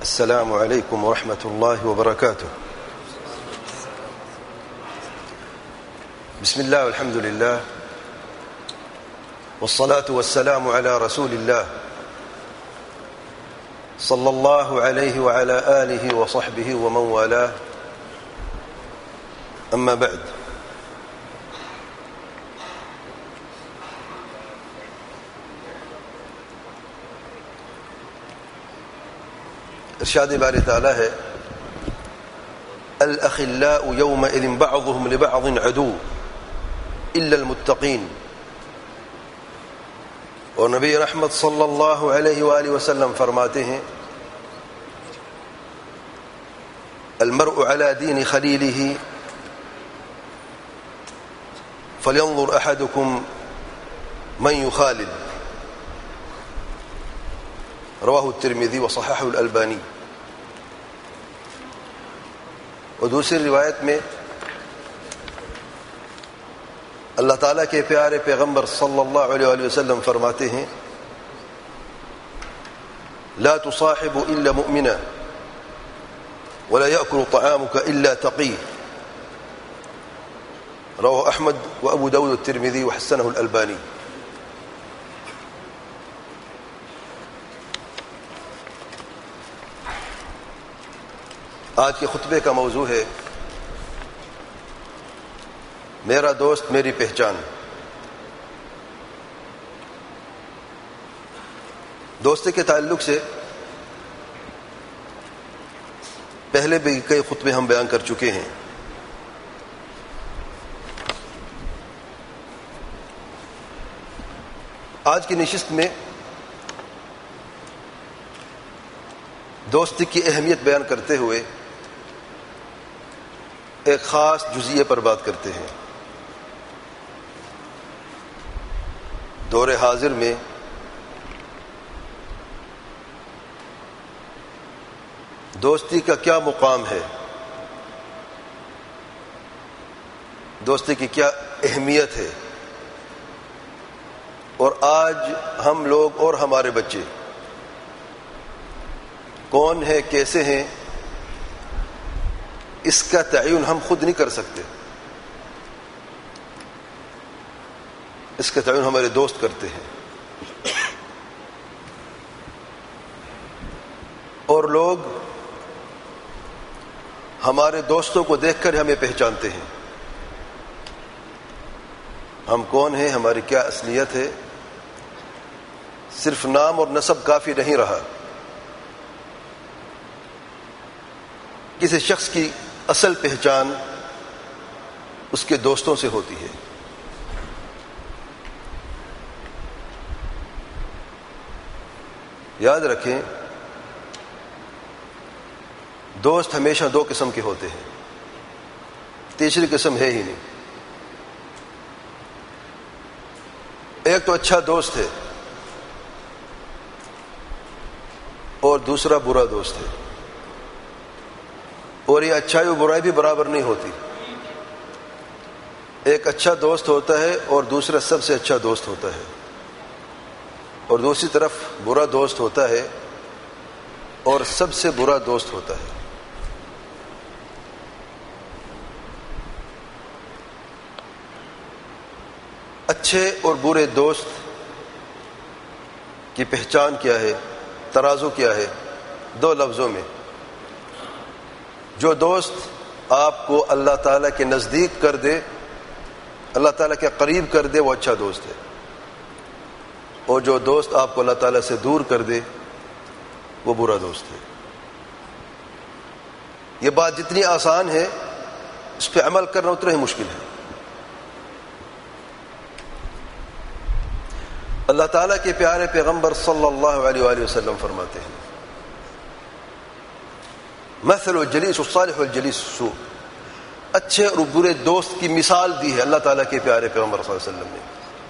السلام عليكم ورحمة الله وبركاته. بسم الله والحمد لله والصلاة والسلام على رسول الله صلى الله عليه وعلى آله وصحبه ومن والاه. أما بعد، ارشاد باری تعالی ہے الاخلاء يومئذ بعضهم لبعض عدو الا المتقين. اور نبی رحمت صلی اللہ علیہ وآلہ وسلم فرماتے ہیں المرء على دين خليله فلينظر احدكم من يخالل. رواہ الترمذی وصححہ الالبانی. اور دوسری روایت میں اللہ تعالیٰ کے پیارے پیغمبر صلی اللہ علیہ وآلہ وسلم فرماتے ہیں لا تصاحب الا مؤمنا ولا يأكل طعامك الا تقي. رواه احمد وابو داود والترمذی وحسنہ الالبانی. آج کے خطبے کا موضوع ہے میرا دوست میری پہچان. دوستی کے تعلق سے پہلے بھی کئی خطبے ہم بیان کر چکے ہیں. آج کی نشست میں دوستی کی اہمیت بیان کرتے ہوئے ایک خاص جزئیے پر بات کرتے ہیں. دور حاضر میں دوستی کا کیا مقام ہے، دوستی کی کیا اہمیت ہے، اور آج ہم لوگ اور ہمارے بچے کون ہیں، کیسے ہیں، اس کا تعین ہم خود نہیں کر سکتے. اس کا تعین ہمارے دوست کرتے ہیں. اور لوگ ہمارے دوستوں کو دیکھ کر ہمیں پہچانتے ہیں. ہم کون ہیں، ہماری کیا اصلیت ہے. صرف نام اور نسب کافی نہیں رہا. کسی شخص کی اصل پہچان اس کے دوستوں سے ہوتی ہے. یاد رکھیں، دوست ہمیشہ دو قسم کے ہوتے ہیں، تیسری قسم ہے ہی نہیں. ایک تو اچھا دوست ہے اور دوسرا برا دوست ہے. اور یہ اچھائی و برائی بھی برابر نہیں ہوتی. ایک اچھا دوست ہوتا ہے اور دوسرا سب سے اچھا دوست ہوتا ہے، اور دوسری طرف برا دوست ہوتا ہے اور سب سے برا دوست ہوتا ہے. اچھے اور برے دوست کی پہچان کیا ہے، ترازو کیا ہے؟ دو لفظوں میں، جو دوست آپ کو اللہ تعالیٰ کے نزدیک کر دے، اللہ تعالیٰ کے قریب کر دے، وہ اچھا دوست ہے. اور جو دوست آپ کو اللہ تعالیٰ سے دور کر دے، وہ برا دوست ہے. یہ بات جتنی آسان ہے اس پہ عمل کرنا اتنا ہی مشکل ہے. اللہ تعالیٰ کے پیارے پیغمبر صلی اللہ علیہ وآلہ وسلم فرماتے ہیں مثل الجلیس الصالح والجلیس السوء. اچھے اور برے دوست کی مثال دی ہے اللہ تعالیٰ کے پیارے پیغمبر صلی اللہ علیہ وسلم نے.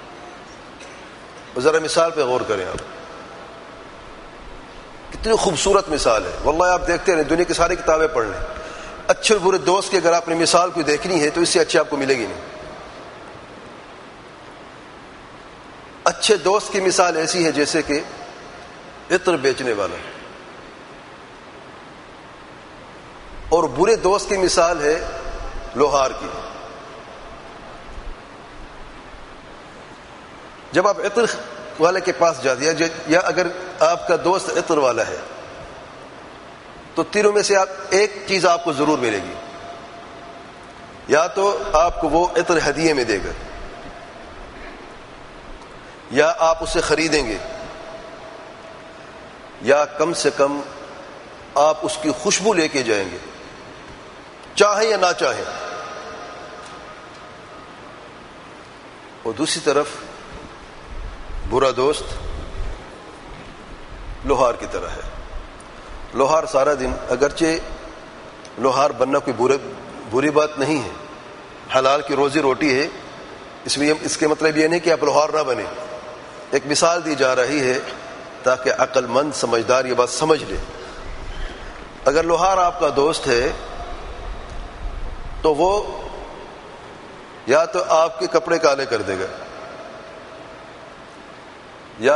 ذرا مثال پہ غور کریں آپ، کتنی خوبصورت مثال ہے. واللہ آپ دیکھتے رہیں، دنیا کی ساری کتابیں پڑھ لیں، اچھے اور برے دوست کی اگر آپ نے مثال کوئی دیکھنی ہے تو اس سے اچھی آپ کو ملے گی نہیں. اچھے دوست کی مثال ایسی ہے جیسے کہ عطر بیچنے والا. اور برے دوست کی مثال ہے لوہار کی. جب آپ عطر والے کے پاس جاتے ہیں یا اگر آپ کا دوست عطر والا ہے تو تینوں میں سے ایک چیز آپ کو ضرور ملے گی. یا تو آپ کو وہ عطر ہدیے میں دے گا, یا آپ اسے خریدیں گے, یا کم سے کم آپ اس کی خوشبو لے کے جائیں گے, چاہیں یا نہ چاہیں. اور دوسری طرف برا دوست لوہار کی طرح ہے. لوہار سارا دن, اگرچہ لوہار بننا کوئی بری بات نہیں ہے, حلال کی روزی روٹی ہے, اس کے مطلب یہ نہیں کہ آپ لوہار نہ بنے. ایک مثال دی جا رہی ہے تاکہ عقل مند سمجھدار یہ بات سمجھ لے. اگر لوہار آپ کا دوست ہے تو وہ یا تو آپ کے کپڑے کالے کر دے گا, یا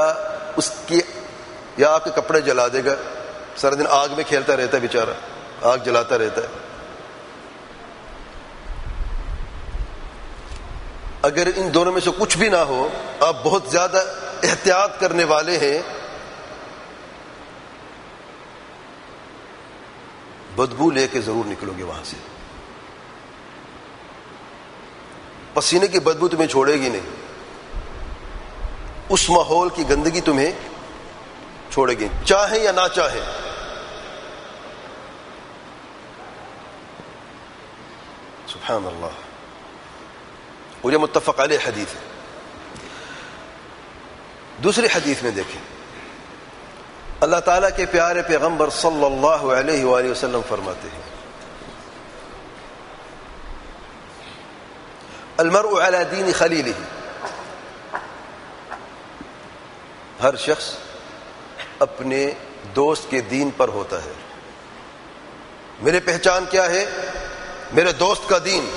آپ کے کپڑے جلا دے گا. سارا دن آگ میں کھیلتا رہتا ہے بیچارہ, آگ جلاتا رہتا ہے. اگر ان دونوں میں سے کچھ بھی نہ ہو, آپ بہت زیادہ احتیاط کرنے والے ہیں, بدبو لے کے ضرور نکلو گے وہاں سے. پسینے کی بدبو تمہیں چھوڑے گی نہیں, اس ماحول کی گندگی تمہیں چھوڑے گی, چاہیں یا نہ چاہیں. سبحان اللہ. اور یہ متفق علیہ حدیث ہے. دوسری حدیث میں دیکھیں, اللہ تعالیٰ کے پیارے پیغمبر صلی اللہ علیہ وآلہ وسلم فرماتے ہیں, المرء علی دین خلیلہ, ہر شخص اپنے دوست کے دین پر ہوتا ہے. میرے پہچان کیا ہے؟ میرے دوست کا دین.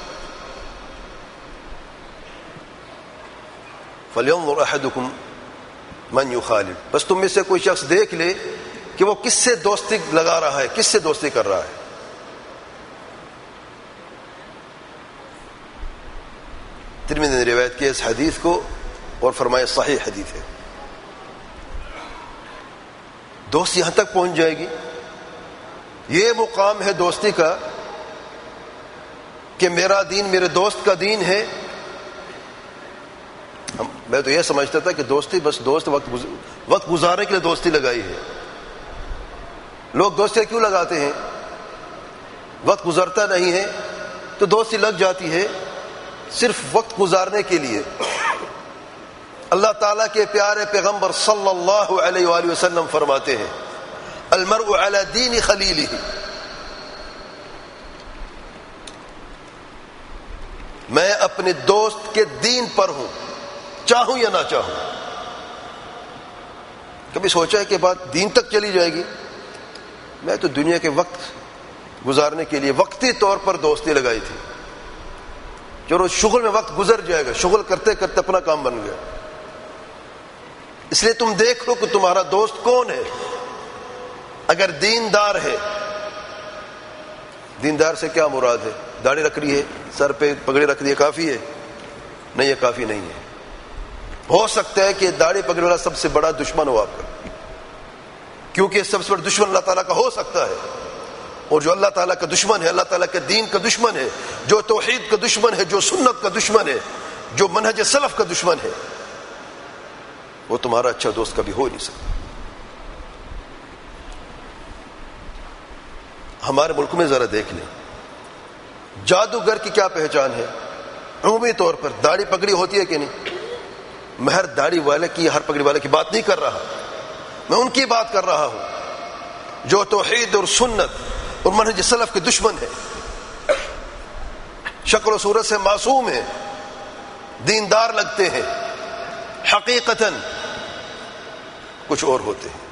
فَلْيَنْظُرْ أَحَدُكُمْ مَنْ يُخَالِفُ, بس تم میں سے کوئی شخص دیکھ لے کہ وہ کس سے دوستی لگا رہا ہے, کس سے دوستی کر رہا ہے. ترمذی نے روایت کی اس حدیث کو اور فرمایا صحیح حدیث ہے. دوست یہاں تک پہنچ جائے گی, یہ مقام ہے دوستی کا کہ میرا دین میرے دوست کا دین ہے. میں تو یہ سمجھتا تھا کہ دوستی بس دوست وقت گزارنے کے لیے دوستی لگائی ہے. لوگ دوستی کیوں لگاتے ہیں؟ وقت گزرتا نہیں ہے تو دوستی لگ جاتی ہے صرف وقت گزارنے کے لیے. اللہ تعالیٰ کے پیارے پیغمبر صلی اللہ علیہ وآلہ وسلم فرماتے ہیں, المرء علی دین خلیلہ, میں اپنے دوست کے دین پر ہوں, چاہوں یا نہ چاہوں. کبھی سوچا ہے کہ بات دین تک چلی جائے گی؟ میں تو دنیا کے وقت گزارنے کے لیے وقتی طور پر دوستی لگائی تھی. چلو شغل میں وقت گزر جائے گا, شغل کرتے کرتے اپنا کام بن گیا. اس لیے تم دیکھ لو کہ تمہارا دوست کون ہے. اگر دیندار ہے, دیندار سے کیا مراد ہے؟ داڑھی رکھ رہی ہے, سر پہ پگڑی رکھ دی ہے, کافی ہے؟ نہیں, یہ کافی نہیں ہے. ہو سکتا ہے کہ داڑھی پگڑی والا سب سے بڑا دشمن ہو آپ کا, کیونکہ سب سے بڑا دشمن اللہ تعالیٰ کا ہو سکتا ہے. اور جو اللہ تعالیٰ کا دشمن ہے, اللہ تعالیٰ کے دین کا دشمن ہے, جو توحید کا دشمن ہے, جو سنت کا دشمن ہے, جو منہج سلف کا دشمن ہے, وہ تمہارا اچھا دوست کبھی ہو نہیں سکتا. ہمارے ملک میں ذرا دیکھ لیں, جادوگر کی کیا پہچان ہے؟ عمومی طور پر داڑھی پگڑی ہوتی ہے کہ نہیں؟ میں ہر داڑھی والے کی, ہر پگڑی والے کی بات نہیں کر رہا, میں ان کی بات کر رہا ہوں جو توحید اور سنت اور منہج سلف کے دشمن ہے, شکل و صورت سے معصوم ہیں, دیندار لگتے ہیں, حقیقتاً کچھ اور ہوتے ہیں.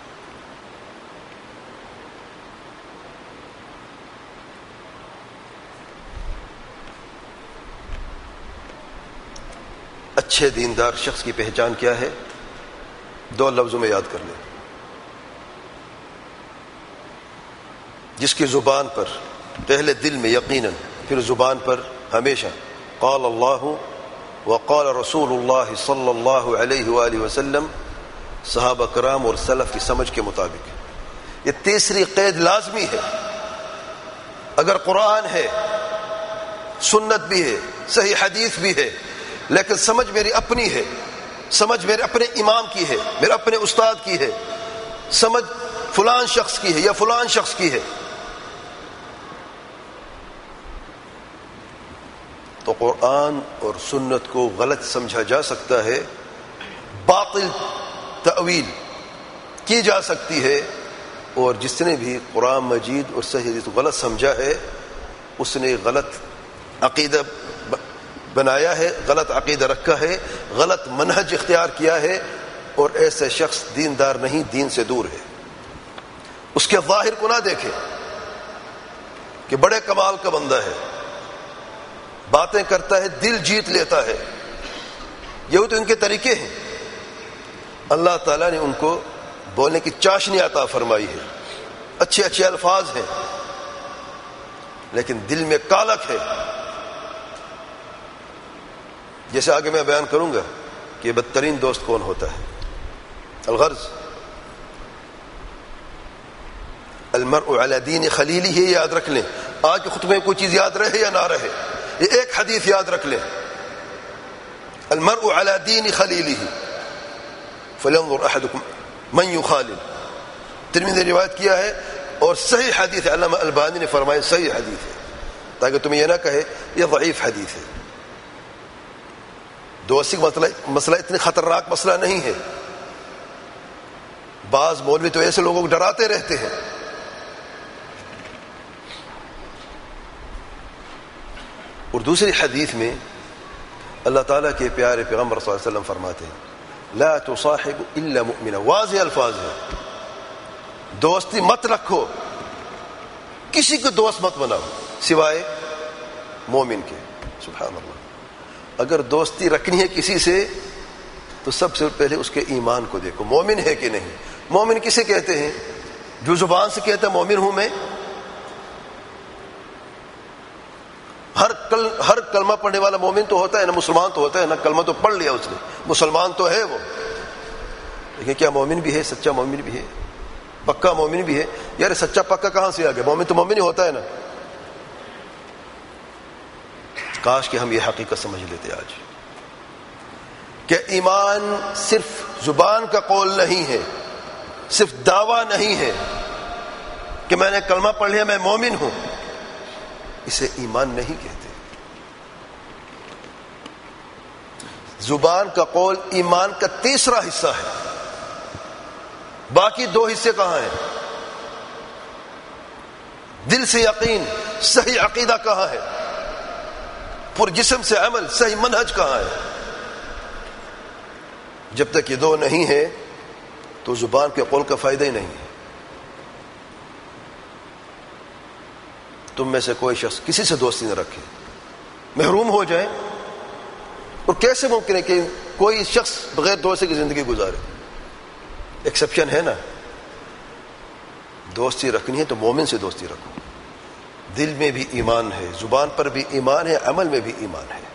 اچھے دیندار شخص کی پہچان کیا ہے؟ 2 لفظوں میں یاد کر لیں. جس کی زبان پر پہلے دل میں یقیناً پھر زبان پر ہمیشہ قال اللہ وقال رسول اللہ صلی اللہ علیہ وآلہ وسلم صحابہ کرام اور سلف کی سمجھ کے مطابق. یہ تیسری قید لازمی ہے. اگر قرآن ہے، سنت بھی ہے، صحیح حدیث بھی ہے، لیکن سمجھ میری اپنی ہے، سمجھ میرے اپنے امام کی ہے، میرے اپنے استاد کی ہے، سمجھ فلان شخص کی ہے یا فلان شخص کی ہے، تو قرآن اور سنت کو غلط سمجھا جا سکتا ہے، باطل تأویل کی جا سکتی ہے. اور جس نے بھی قرآن مجید اور صحیح حدیث کو غلط سمجھا ہے اس نے غلط عقیدہ بنایا ہے، غلط عقیدہ رکھا ہے، غلط منہج اختیار کیا ہے، اور ایسے شخص دیندار نہیں، دین سے دور ہے. اس کے ظاہر کو نہ دیکھے کہ بڑے کمال کا بندہ ہے، باتیں کرتا ہے، دل جیت لیتا ہے. یہ تو ان کے طریقے ہیں. اللہ تعالیٰ نے ان کو بولنے کی چاشنی عطا فرمائی ہے، اچھے اچھے الفاظ ہیں، لیکن دل میں کالک ہے. جیسے آگے میں بیان کروں گا کہ بدترین دوست کون ہوتا ہے. الغرض المرء علی دین خلیلہ، یاد رکھ لیں. آج کے خطبے میں کوئی چیز یاد رہے یا نہ رہے، یہ ایک حدیث یاد رکھ لیں. المرء علی دین خلیلہ فلینظر احدکم من یخالل. ترمذی نے روایت کیا ہے اور صحیح حدیث ہے. علامہ البانی نے فرمایا صحیح حدیث ہے، تاکہ تمہیں یہ نہ کہے یہ ضعیف حدیث ہے. دوستی کا مسئلہ اتنی خطرناک مسئلہ نہیں ہے. بعض مولوی تو ایسے لوگوں کو ڈراتے رہتے ہیں. اور دوسری حدیث میں اللہ تعالیٰ کے پیارے پیغمبر صلی اللہ علیہ وسلم فرماتے ہیں لا تصاحب الا مؤمنا. واضح الفاظ ہیں، دوستی مت رکھو، کسی کو دوست مت بناؤ سوائے مومن کے. سبحان اللہ. اگر دوستی رکھنی ہے کسی سے تو سب سے پہلے اس کے ایمان کو دیکھو، مومن ہے کہ نہیں. مومن کسے کہتے ہیں؟ جو زبان سے کہتا ہے مومن ہوں میں. ہر کلمہ پڑھنے والا مومن تو ہوتا ہے نا، مسلمان تو ہوتا ہے نا. کلمہ تو پڑھ لیا اس نے، مسلمان تو ہے وہ، لیکن کیا مومن بھی ہے؟ سچا مومن بھی ہے، پکا مومن بھی ہے. یار سچا پکا کہاں سے آ گیا؟ مومن تو مومن ہی ہوتا ہے نا. کاش کہ ہم یہ حقیقت سمجھ لیتے آج کہ ایمان صرف زبان کا قول نہیں ہے، صرف دعویٰ نہیں ہے کہ میں نے کلمہ پڑھ لیا میں مومن ہوں. اسے ایمان نہیں کہتے. زبان کا قول ایمان کا تیسرا حصہ ہے. باقی دو حصے کہاں ہیں؟ دل سے یقین، صحیح عقیدہ کہاں ہے؟ پر جسم سے عمل، صحیح منہج کہاں ہے؟ جب تک یہ دو نہیں ہے تو زبان کے قول کا فائدہ ہی نہیں ہے. تم میں سے کوئی شخص کسی سے دوستی نہ رکھے، محروم ہو جائے. اور کیسے ممکن ہے کہ کوئی شخص بغیر دوستی کی زندگی گزارے؟ ایکسیپشن ہے نا. دوستی رکھنی ہے تو مومن سے دوستی رکھو. دل میں بھی ایمان ہے، زبان پر بھی ایمان ہے، عمل میں بھی ایمان ہے،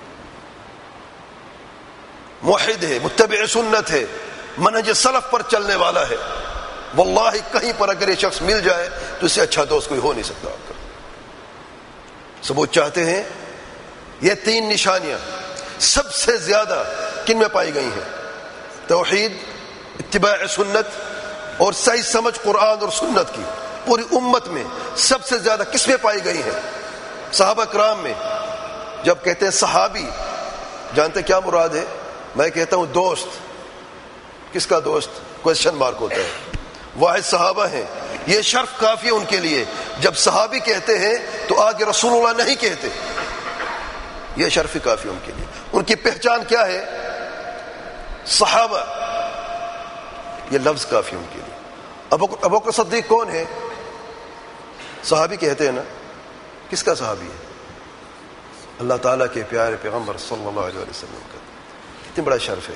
موحد ہے، متبع سنت ہے، منہج سلف پر چلنے والا ہے. واللہ کہیں پر اگر یہ شخص مل جائے تو اس سے اچھا دوست کوئی ہو نہیں سکتا. آپ کا ثبوت چاہتے ہیں؟ یہ تین نشانیاں سب سے زیادہ کن میں پائی گئی ہیں؟ توحید، اتباع سنت اور صحیح سمجھ قرآن اور سنت کی. پوری امت میں سب سے زیادہ کس میں پائی گئی ہیں؟ صحابہ کرام میں. جب کہتے ہیں صحابی، جانتے کیا مراد ہے؟ میں کہتا ہوں دوست. کس کا دوست؟ کوشچن مارک ہوتا ہے. واحد صحابہ ہیں، یہ شرف کافی ہے ان کے لیے. جب صحابی کہتے ہیں تو آگے رسول اللہ نہیں کہتے، یہ شرف کافی ہے ان کے لیے. ان کی پہچان کیا ہے؟ صحابہ، یہ لفظ کافی ہے ان کے لیے. ابو بکر صدیق کون ہے؟ صحابی کہتے ہیں نا. کس کا صحابی ہے؟ اللہ تعالیٰ کے پیارے پیغمبر صلی اللہ علیہ وسلم کا. کتنی بڑا شرف ہے،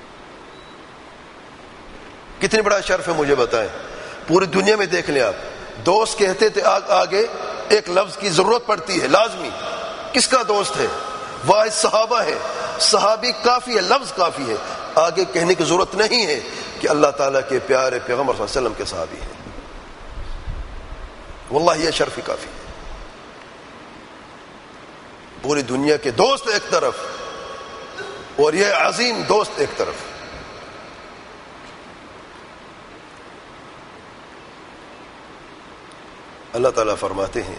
کتنی بڑا شرف ہے، مجھے بتائیں. پوری دنیا میں دیکھ لیں آپ، دوست کہتے تھے آگے ایک لفظ کی ضرورت پڑتی ہے لازمی. کس کا دوست ہے؟ واحد صحابہ ہے. صحابی کافی ہے, لفظ کافی ہے, آگے کہنے کی ضرورت نہیں ہے کہ اللہ تعالیٰ کے پیارے پیغمبر صلی اللہ علیہ وسلم کے صحابی ہیں. واللہ یہ شرف کافی ہے. پوری دنیا کے دوست ایک طرف اور یہ عظیم دوست ایک طرف. اللہ تعالیٰ فرماتے ہیں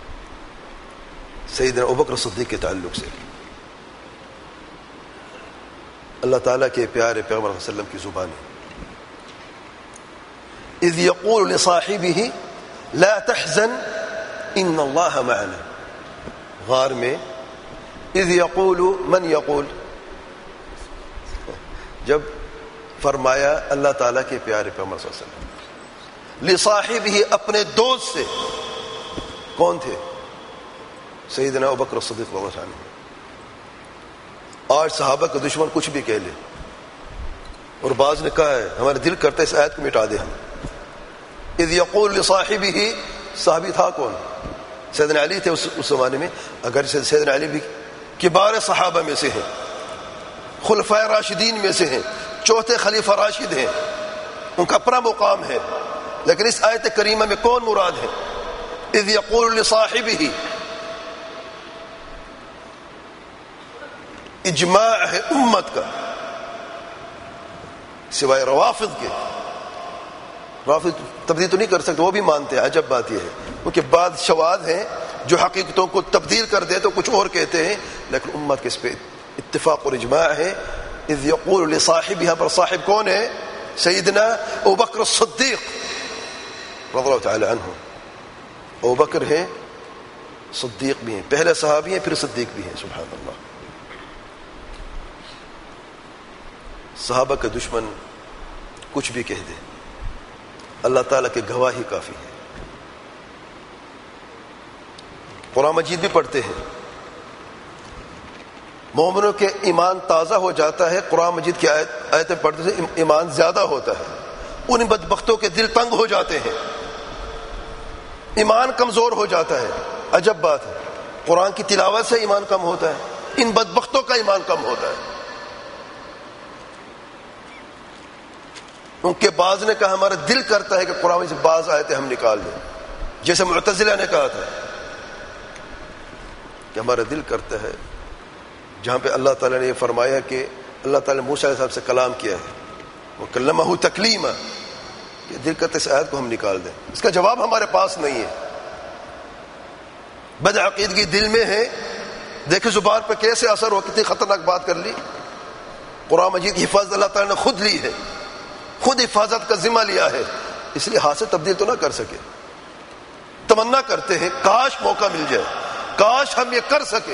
سیدنا ابوبکر صدیق کے تعلق سے, اللہ تعالیٰ کے پیارے پیغمبر صلی اللہ علیہ وسلم کی زبان اذ یقول لصاحبہ لا تحزن ان اللہ معنا. غار میں اذ یقول, من یقول, جب فرمایا اللہ تعالیٰ کے پیارے پیغمبر صلی اللہ علیہ وسلم لصاحبہ, اپنے دوست سے. کون تھے؟ سیدنا ابوبکر صدیق رضی اللہ عنہ. آج صحابہ کا دشمن کچھ بھی کہہ لے, اور بعض نے کہا ہے ہمارا دل کرتا ہے اس آیت کو مٹا دے ہم. اذ یقول لصاحبہ, صحابی تھا کون؟ سیدنا علی تھے اس زمانے میں. اگر سیدنا علی بھی کبار صحابہ میں سے ہیں, خلفائے راشدین میں سے ہیں, چوتھے خلیفہ راشد ہیں, ان کا اپنا مقام ہے, لیکن اس آیت کریمہ میں کون مراد ہے؟ اذ یقول لصاحبہ, اجماع ہے امت کا سوائے روافض کے. رافض تبدیل تو نہیں کر سکتے, وہ بھی مانتے ہیں. عجب بات یہ ہے کیونکہ بعض شواذ ہیں جو حقیقتوں کو تبدیل کر دے تو کچھ اور کہتے ہیں, لیکن امت کے اس پہ اتفاق اور اجماع ہے. اذ یقول لصاحب, یہاں پر صاحب کون ہے؟ سیدنا ابوبکر الصدیق رضی اللہ تعالی عنہ. ابوبکر ہیں, صدیق بھی ہیں, پہلے صحابی ہیں پھر صدیق بھی ہیں. سبحان اللہ. صحابہ کا دشمن کچھ بھی کہہ دے, اللہ تعالیٰ کے گواہی کافی ہے. قرآن مجید بھی پڑھتے ہیں, مومنوں کے ایمان تازہ ہو جاتا ہے. قرآن مجید کی آیتیں پڑھتے سے ایمان زیادہ ہوتا ہے. ان بدبختوں کے دل تنگ ہو جاتے ہیں, ایمان کمزور ہو جاتا ہے. عجب بات ہے, قرآن کی تلاوت سے ایمان کم ہوتا ہے, ان بدبختوں کا ایمان کم ہوتا ہے. ان کے بعض نے کہا ہمارا دل کرتا ہے کہ قرآن سے بعض آیتیں ہم نکال دیں, جیسے معتزلہ نے کہا تھا کہ ہمارا دل کرتا ہے جہاں پہ اللہ تعالیٰ نے یہ فرمایا کہ اللہ تعالیٰ نے موسیٰ علیہ السلام سے کلام کیا ہے, وَكَلَّمَهُ تَكْلِيمًا, کہ دل کرتے اس آیت کو ہم نکال دیں. اس کا جواب ہمارے پاس نہیں ہے. بدعقیدگی دل میں ہے, دیکھیں زبان پہ کیسے اثر ہو, کتنی خطرناک بات کر لی. قرآن مجید کی حفاظت اللہ تعالیٰ نے خود لی ہے, خود حفاظت کا ذمہ لیا ہے, اس لیے ہاتھ سے تبدیل تو نہ کر سکے. تمنا کرتے ہیں کاش موقع مل جائے, کاش ہم یہ کر سکے.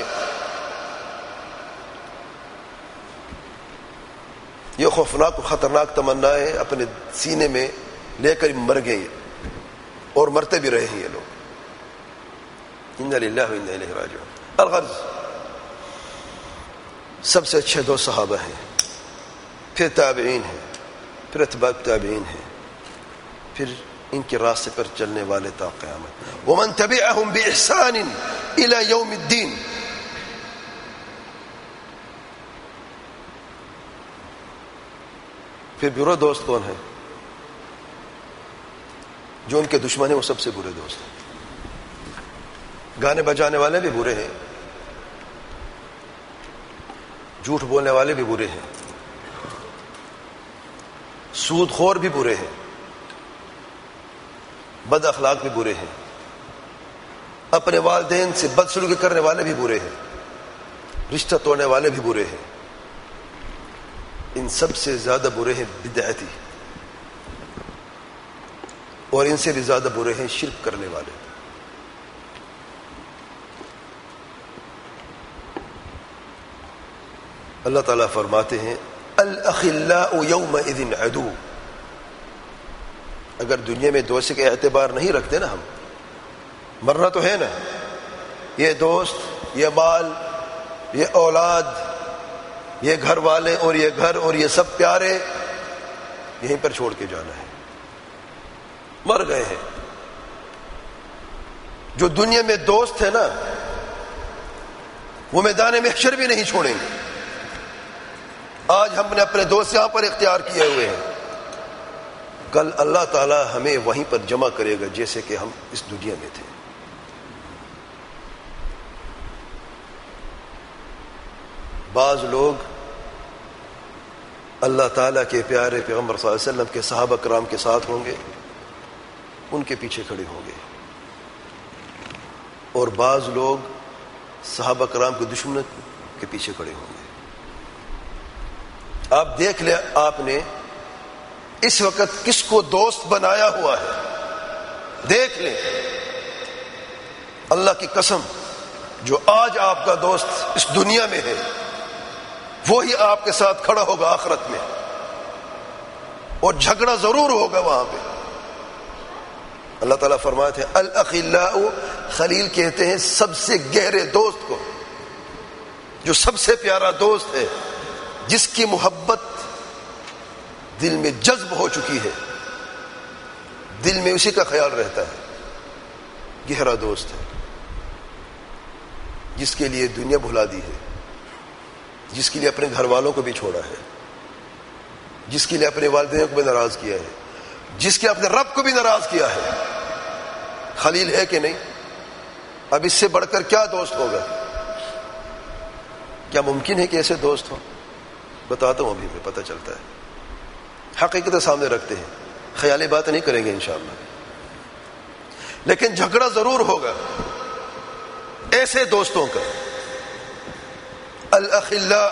یہ خوفناک و خطرناک تمنائیں اپنے سینے میں لے کر مر گئے اور مرتے بھی رہے ہیں یہ لوگ. انا للہ و انا الیہ راجعون. الغرض سب سے اچھے دو صحابہ ہیں, پھر تابعین ہیں, پھر اتباع تابعین ہیں, پھر ان کے راستے پر چلنے والے تا قیامت. ومن تبعهم بإحسان إلى يوم الدين. پھر برا دوست کون ہے؟ جو ان کے دشمن ہیں وہ سب سے برے دوست ہیں. گانے بجانے والے بھی برے ہیں, جھوٹ بولنے والے بھی برے ہیں, سود خور بھی برے ہیں, بد اخلاق بھی برے ہیں, اپنے والدین سے بدسلوکی کرنے والے بھی برے ہیں, رشتہ توڑنے والے بھی برے ہیں. ان سب سے زیادہ برے ہیں بدعتی, اور ان سے بھی زیادہ برے ہیں شرک کرنے والے. اللہ تعالیٰ فرماتے ہیں الاخلاء یومئذ عدو. اگر دنیا میں دوست کے اعتبار نہیں رکھتے نا, ہم مرنا تو ہے نا, یہ دوست, یہ مال, یہ اولاد, یہ گھر والے اور یہ گھر اور یہ سب پیارے یہیں پر چھوڑ کے جانا ہے. مر گئے ہیں, جو دنیا میں دوست ہے نا وہ میدان محشر بھی نہیں چھوڑیں گے. آج ہم نے اپنے دوست یہاں پر اختیار کیے ہوئے ہیں, کل اللہ تعالی ہمیں وہیں پر جمع کرے گا جیسے کہ ہم اس دنیا میں تھے. بعض لوگ اللہ تعالیٰ کے پیارے پیغمبر صلی اللہ علیہ وسلم کے صحابہ کرام کے ساتھ ہوں گے, ان کے پیچھے کھڑے ہوں گے, اور بعض لوگ صحابہ کرام کے دشمنوں کے پیچھے کھڑے ہوں گے. آپ دیکھ لیں آپ نے اس وقت کس کو دوست بنایا ہوا ہے, دیکھ لیں. اللہ کی قسم, جو آج آپ کا دوست اس دنیا میں ہے وہی آپ کے ساتھ کھڑا ہوگا آخرت میں, اور جھگڑا ضرور ہوگا وہاں پہ. اللہ تعالیٰ فرماتے ہیں الاخلاء, خلیل کہتے ہیں سب سے گہرے دوست کو, جو سب سے پیارا دوست ہے, جس کی محبت دل میں جذب ہو چکی ہے, دل میں اسی کا خیال رہتا ہے, گہرا دوست ہے. جس کے لیے دنیا بھلا دی ہے, جس کے لیے اپنے گھر والوں کو بھی چھوڑا ہے, جس کے لیے اپنے والدین کو بھی ناراض کیا ہے, جس کے اپنے رب کو بھی ناراض کیا ہے. خلیل ہے کہ نہیں؟ اب اس سے بڑھ کر کیا دوست ہوگا؟ کیا ممکن ہے کہ ایسے دوست ہوں؟ بتاتا ہوں, ابھی میں پتہ چلتا ہے. حقیقت سامنے رکھتے ہیں, خیالی بات نہیں کریں گے انشاءاللہ. لیکن جھگڑا ضرور ہوگا ایسے دوستوں کا. الاخلاء,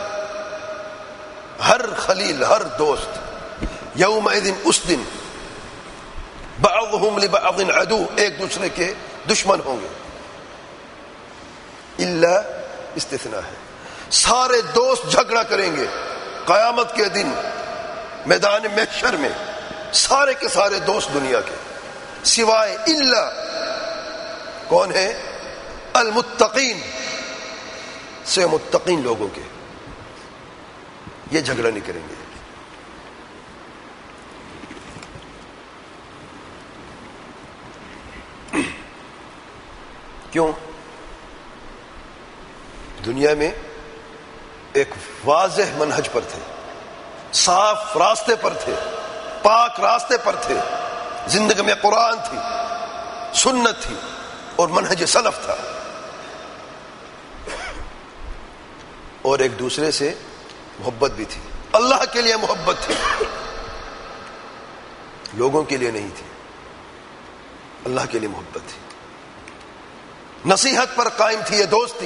ہر خلیل, ہر دوست, یومئذ, اس دن, بعضهم لبعض عدو, ایک دوسرے کے دشمن ہوں گے. الا, استثناء ہے, سارے دوست جھگڑا کریں گے قیامت کے دن میدان محشر میں, سارے کے سارے دوست دنیا کے, سوائے الا, کون ہے؟ المتقین, سے متقین لوگوں کے, یہ جھگڑا نہیں کریں گے. کیوں؟ دنیا میں ایک واضح منہج پر تھے, صاف راستے پر تھے, پاک راستے پر تھے. زندگی میں قرآن تھی, سنت تھی, اور منہج سلف تھا, اور ایک دوسرے سے محبت بھی تھی. اللہ کے لیے محبت تھی, لوگوں کے لیے نہیں تھی. اللہ کے لیے محبت تھی, نصیحت پر قائم تھی یہ دوستی.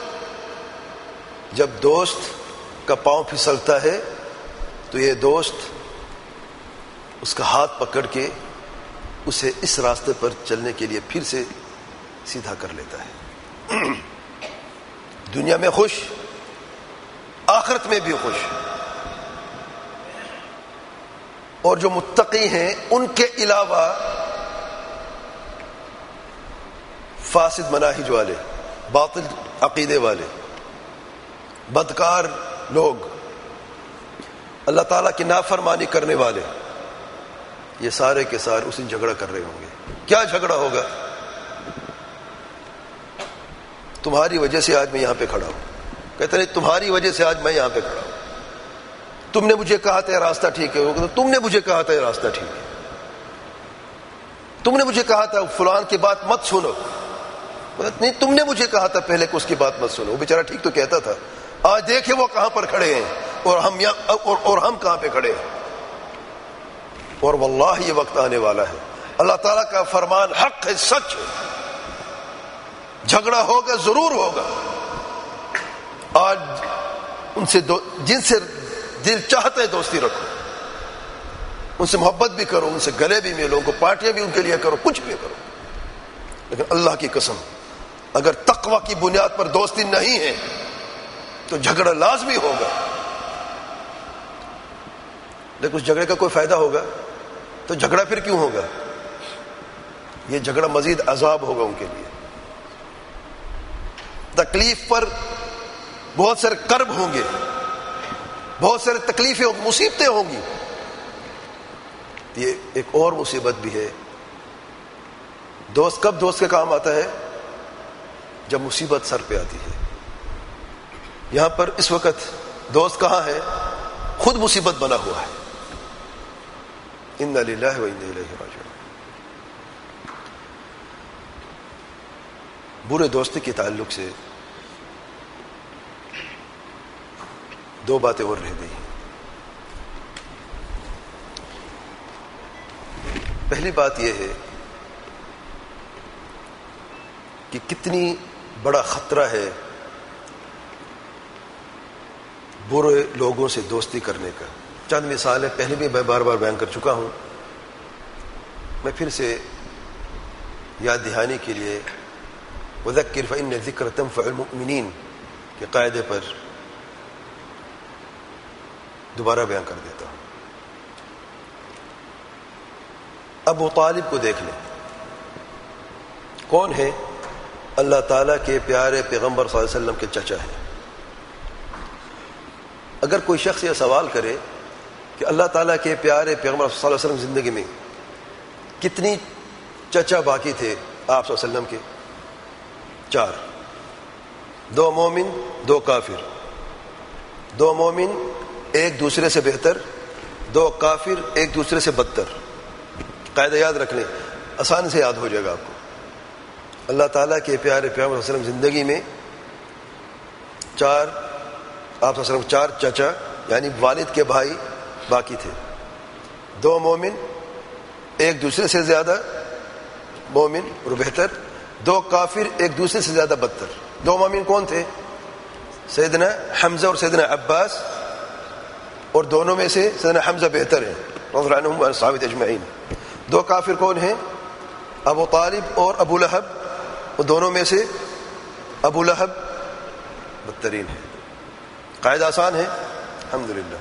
جب دوست کا پاؤں پھسلتا ہے تو یہ دوست اس کا ہاتھ پکڑ کے اسے اس راستے پر چلنے کے لیے پھر سے سیدھا کر لیتا ہے. دنیا میں خوش, آخرت میں بھی خوش. اور جو متقی ہیں ان کے علاوہ فاسد مناہج والے, باطل عقیدے والے, بدکار لوگ, اللہ تعالیٰ کی نافرمانی کرنے والے, یہ سارے کے سارے اسی جھگڑا کر رہے ہوں گے. کیا جھگڑا ہوگا؟ تمہاری وجہ سے آج میں یہاں پہ کھڑا ہوں. کہتے ہیں تمہاری وجہ سے آج میں یہاں پہ کھڑا ہوں. تم نے مجھے کہا تھا یہ راستہ ٹھیک ہے, تم نے مجھے کہا تھا یہ راستہ ٹھیک ہے, تم نے مجھے کہا تھا فلان کی بات مت سنو, نہیں تم نے مجھے کہا تھا پہلے کہ اس کی بات مت سنو. وہ بیچارہ ٹھیک تو کہتا تھا, آج دیکھیں وہ کہاں پر کھڑے ہیں اور ہم کہاں پہ کھڑے ہیں. اور واللہ یہ وقت آنے والا ہے, اللہ تعالیٰ کا فرمان حق ہے, سچ ہے, جھگڑا ہوگا, ضرور ہوگا. آج ان سے جن سے دل چاہتا ہے دوستی رکھو, ان سے محبت بھی کرو, ان سے گلے بھی ملو, ان کو پارٹیاں بھی ان کے لیے کرو, کچھ بھی کرو. لیکن اللہ کی قسم, اگر تقوی کی بنیاد پر دوستی نہیں ہے تو جھگڑا لازمی ہوگا. لیکن اس جھگڑے کا کوئی فائدہ ہوگا تو جھگڑا پھر کیوں ہوگا؟ یہ جھگڑا مزید عذاب ہوگا ان کے لیے. تکلیف پر بہت سارے کرب ہوں گے, بہت سارے تکلیفیں ہوں گی, مصیبتیں ہوں گی. یہ ایک اور مصیبت بھی ہے, دوست کب دوست کے کام آتا ہے؟ جب مصیبت سر پہ آتی ہے. یہاں پر اس وقت دوست کہاں ہے؟ خود مصیبت بنا ہوا ہے. انا للہ و انا الیہ راجعون. برے دوستی کے تعلق سے دو باتیں اور رہ گئی. پہلی بات یہ ہے کہ کتنی بڑا خطرہ ہے برے لوگوں سے دوستی کرنے کا. چند مثالیں پہلے بھی میں بار بار بیان کر چکا ہوں. میں پھر سے یاد دہانی کے لیے وذکر فإن الذکر تنفع المؤمنین کے قاعدے پر دوبارہ بیان کر دیتا ہوں. ابو طالب کو دیکھ لیں. کون ہے؟ اللہ تعالیٰ کے پیارے پیغمبر صلی اللہ علیہ وسلم کے چچا ہیں. اگر کوئی شخص یہ سوال کرے کہ اللہ تعالیٰ کے پیارے پیغمبر صلی اللہ علیہ وسلم زندگی میں کتنی چچا باقی تھے آپ صلی اللہ علیہ وسلم کے؟ 4. 2 مومن 2 کافر. 2 مومن ایک دوسرے سے بہتر، 2 کافر ایک دوسرے سے بدتر. قاعدہ یاد رکھ لیں، آسان سے یاد ہو جائے گا آپ کو. اللہ تعالیٰ کے پیارے پیغمبر صلی اللہ علیہ وسلم زندگی میں 4 آپ صلی اللہ علیہ وسلم 4 چچا یعنی والد کے بھائی باقی تھے. 2 مومن ایک دوسرے سے زیادہ مومن اور بہتر، 2 کافر ایک دوسرے سے زیادہ بدتر. 2 مومن کون تھے؟ سیدنا حمزہ اور سیدنا عباس، اور دونوں میں سے سیدنا حمزہ بہتر ہیں رضی اللہ عنہم وعن الصحابہ اجمعین. 2 کافر کون ہیں؟ ابو طالب اور ابو لہب، اور دونوں میں سے ابو لہب بدترین ہے. قاعدہ آسان ہے الحمدللہ.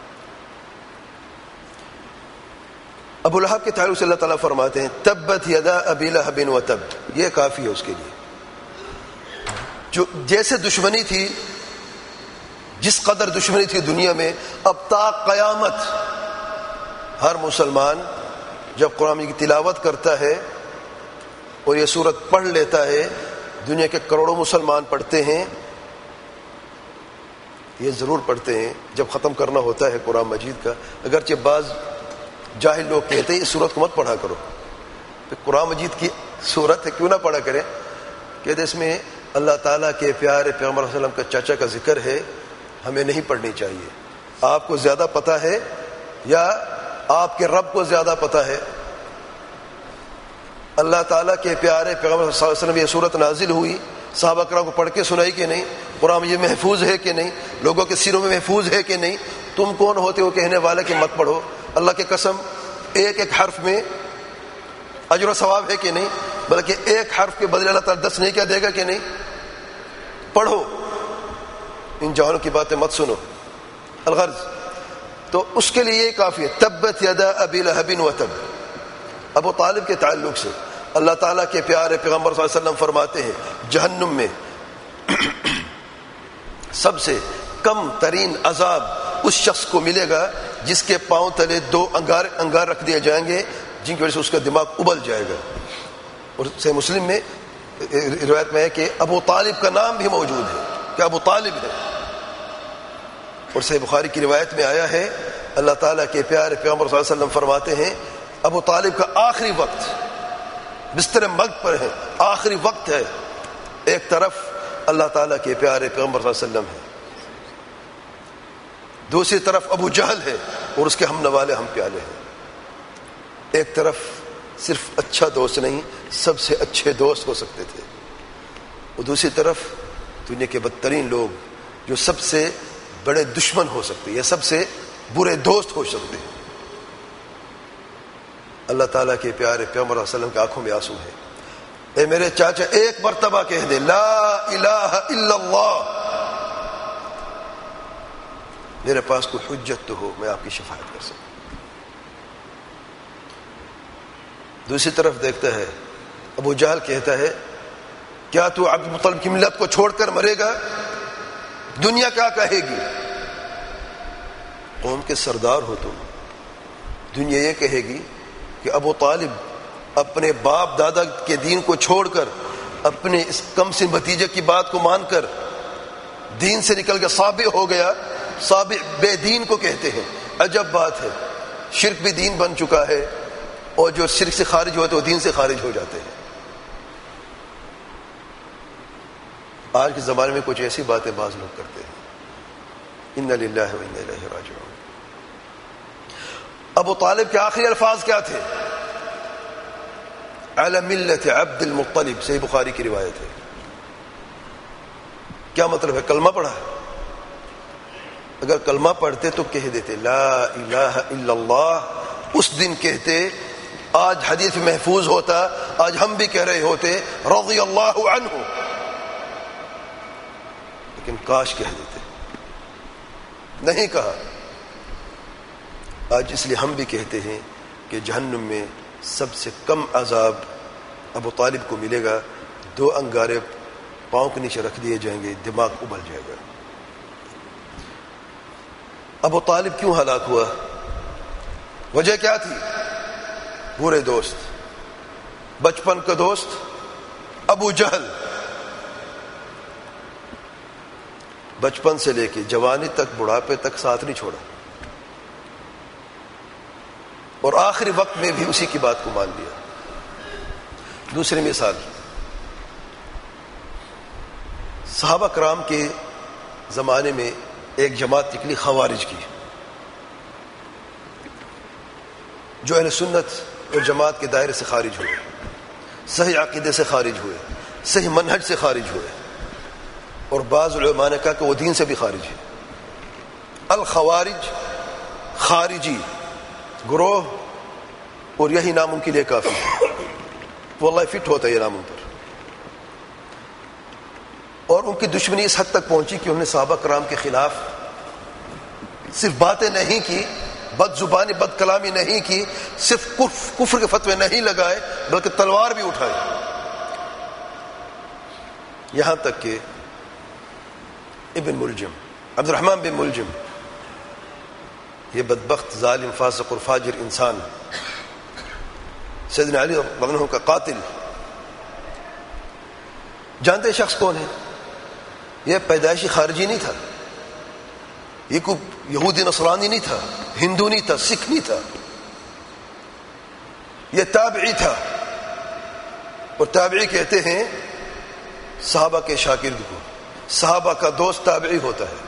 ابو لہب کے تعلق سے اللہ تعالیٰ فرماتے ہیں تبت یدا ابی لہب وتب. یہ کافی ہے اس کے لیے. جو جیسے دشمنی تھی، جس قدر دشمنی تھی دنیا میں، اب تا قیامت ہر مسلمان جب قرآن کی تلاوت کرتا ہے اور یہ سورت پڑھ لیتا ہے، دنیا کے کروڑوں مسلمان پڑھتے ہیں، یہ ضرور پڑھتے ہیں جب ختم کرنا ہوتا ہے قرآن مجید کا. اگرچہ بعض جاہل لوگ کہتے ہیں اس سورت کو مت پڑھا کرو، قرآن مجید کی سورت ہے کیوں نہ پڑھا کریں. کہتے اس میں اللہ تعالیٰ کے پیارے پیغمبر صلی اللہ علیہ وسلم کا چچا کا ذکر ہے، ہمیں نہیں پڑھنی چاہیے. آپ کو زیادہ پتہ ہے یا آپ کے رب کو زیادہ پتہ ہے؟ اللہ تعالیٰ کے پیارے پیغمبر صلی اللہ علیہ وسلم یہ صورت نازل ہوئی، صحابہ کرام کو پڑھ کے سنائی کہ نہیں؟ قرآن یہ محفوظ ہے کہ نہیں؟ لوگوں کے سینوں میں محفوظ ہے کہ نہیں؟ تم کون ہوتے ہو کہنے والے کہ مت پڑھو؟ اللہ کے قسم ایک ایک حرف میں اجر و ثواب ہے کہ نہیں؟ بلکہ ایک حرف کے بدلے اللہ تعالیٰ 10 نہیں کیا دے گا کہ نہیں؟ پڑھو، ان جوانوں کی باتیں مت سنو. الغرض تو اس کے لیے یہ کافی ہے. تبت یدا ابی لہب وتب. ابو طالب کے تعلق سے اللہ تعالیٰ کے پیارے پیغمبر صلی اللہ علیہ وسلم فرماتے ہیں جہنم میں سب سے کم ترین عذاب اس شخص کو ملے گا جس کے پاؤں تلے 2 انگار رکھ دیے جائیں گے، جن کی وجہ سے اس کا دماغ ابل جائے گا. اور صحیح مسلم میں روایت میں ہے کہ ابو طالب کا نام بھی موجود ہے کہ ابو طالب ہے. اور صحیح بخاری کی روایت میں آیا ہے اللہ تعالیٰ کے پیارے پیغمبر صلی اللہ علیہ وسلم فرماتے ہیں ابو طالب کا آخری وقت بستر موت پر ہے، آخری وقت ہے. ایک طرف اللہ تعالیٰ کے پیارے پیغمبر صلی اللہ علیہ وسلم ہے، دوسری طرف ابو جہل ہے اور اس کے ہم نوالے ہم پیالے ہیں. ایک طرف صرف اچھا دوست نہیں، سب سے اچھے دوست ہو سکتے تھے، اور دوسری طرف دنیا کے بدترین لوگ جو سب سے بڑے دشمن ہو سکتے یا سب سے برے دوست ہو سکتے ہیں. اللہ تعالیٰ کے پیارے پیغمبر صلی اللہ علیہ وسلم کی آنکھوں میں آنسو ہے. اے میرے چاچا ایک مرتبہ کہہ دے لا الہ الا اللہ، میرے پاس کوئی حجت تو ہو میں آپ کی شفاعت کر سکوں. دوسری طرف دیکھتا ہے ابو جہل کہتا ہے کیا تو عبد المطلب کی ملت کو چھوڑ کر مرے گا؟ دنیا کیا کہے گی؟ قوم کے سردار ہو تم، دنیا یہ کہے گی کہ ابو طالب اپنے باپ دادا کے دین کو چھوڑ کر اپنے اس کم سن بھتیجے کی بات کو مان کر دین سے نکل کے صابئ ہو گیا. صابئ بے دین کو کہتے ہیں. عجب بات ہے, شرک بھی دین بن چکا ہے, اور جو شرک سے خارج ہوتے وہ دین سے خارج ہو جاتے ہیں. آج کے زمانے میں کچھ ایسی باتیں بعض لوگ کرتے ہیں. انا للہ و انا الیہ راجعون. ابو طالب کے آخری الفاظ کیا تھے؟ علی ملت عبد المطلب. صحیح بخاری کی روایت ہے. کیا مطلب ہے؟ کلمہ پڑھا ہے. اگر کلمہ پڑھتے تو کہہ دیتے لا الہ الا اللہ, اس دن کہتے, آج حدیث محفوظ ہوتا, آج ہم بھی کہہ رہے ہوتے رضی اللہ عنہ, لیکن کاش کہہ دیتے, نہیں کہا. آج اس لیے ہم بھی کہتے ہیں کہ جہنم میں سب سے کم عذاب ابو طالب کو ملے گا. 2 انگارے پاؤں کے نیچے رکھ دیے جائیں گے, دماغ ابل جائے گا. ابو طالب کیوں ہلاک ہوا؟ وجہ کیا تھی؟ برے دوست, بچپن کا دوست ابو جہل, بچپن سے لے کے جوانی تک, بڑھاپے تک ساتھ نہیں چھوڑا, اور آخری وقت میں بھی اسی کی بات کو مان لیا. دوسری مثال, صحابہ کرام کے زمانے میں ایک جماعت نکلی خوارج کی, جو اہل سنت اور جماعت کے دائرے سے خارج ہوئے, صحیح عقیدے سے خارج ہوئے, صحیح منہج سے خارج ہوئے, اور بعض علماء نے کہا کہ وہ دین سے بھی خارج ہے. الخوارج, خارجی گروہ, اور یہی نام ان کے لیے کافی ہے. واللہ فٹ ہوتا ہے یہ نام ان پر. اور ان کی دشمنی اس حد تک پہنچی کہ انہوں نے صحابہ کرام کے خلاف صرف باتیں نہیں کی, بد زبانی بد کلامی نہیں کی, صرف کفر کے فتوے نہیں لگائے, بلکہ تلوار بھی اٹھائی. یہاں تک کہ ابن ملجم, عبد الرحمن بن ملجم, یہ بدبخت ظالم فاسق اور فاجر انسان, سیدنا علی رضی اللہ عنہ کا قاتل, جانتے شخص کون ہے؟ یہ پیدائشی خارجی نہیں تھا, یہ کوئی یہودی نصرانی نہیں تھا, ہندو نہیں تھا, سکھ نہیں تھا, یہ تابعی تھا. اور تابعی کہتے ہیں صحابہ کے شاگرد کو, صحابہ کا دوست تابعی ہوتا ہے.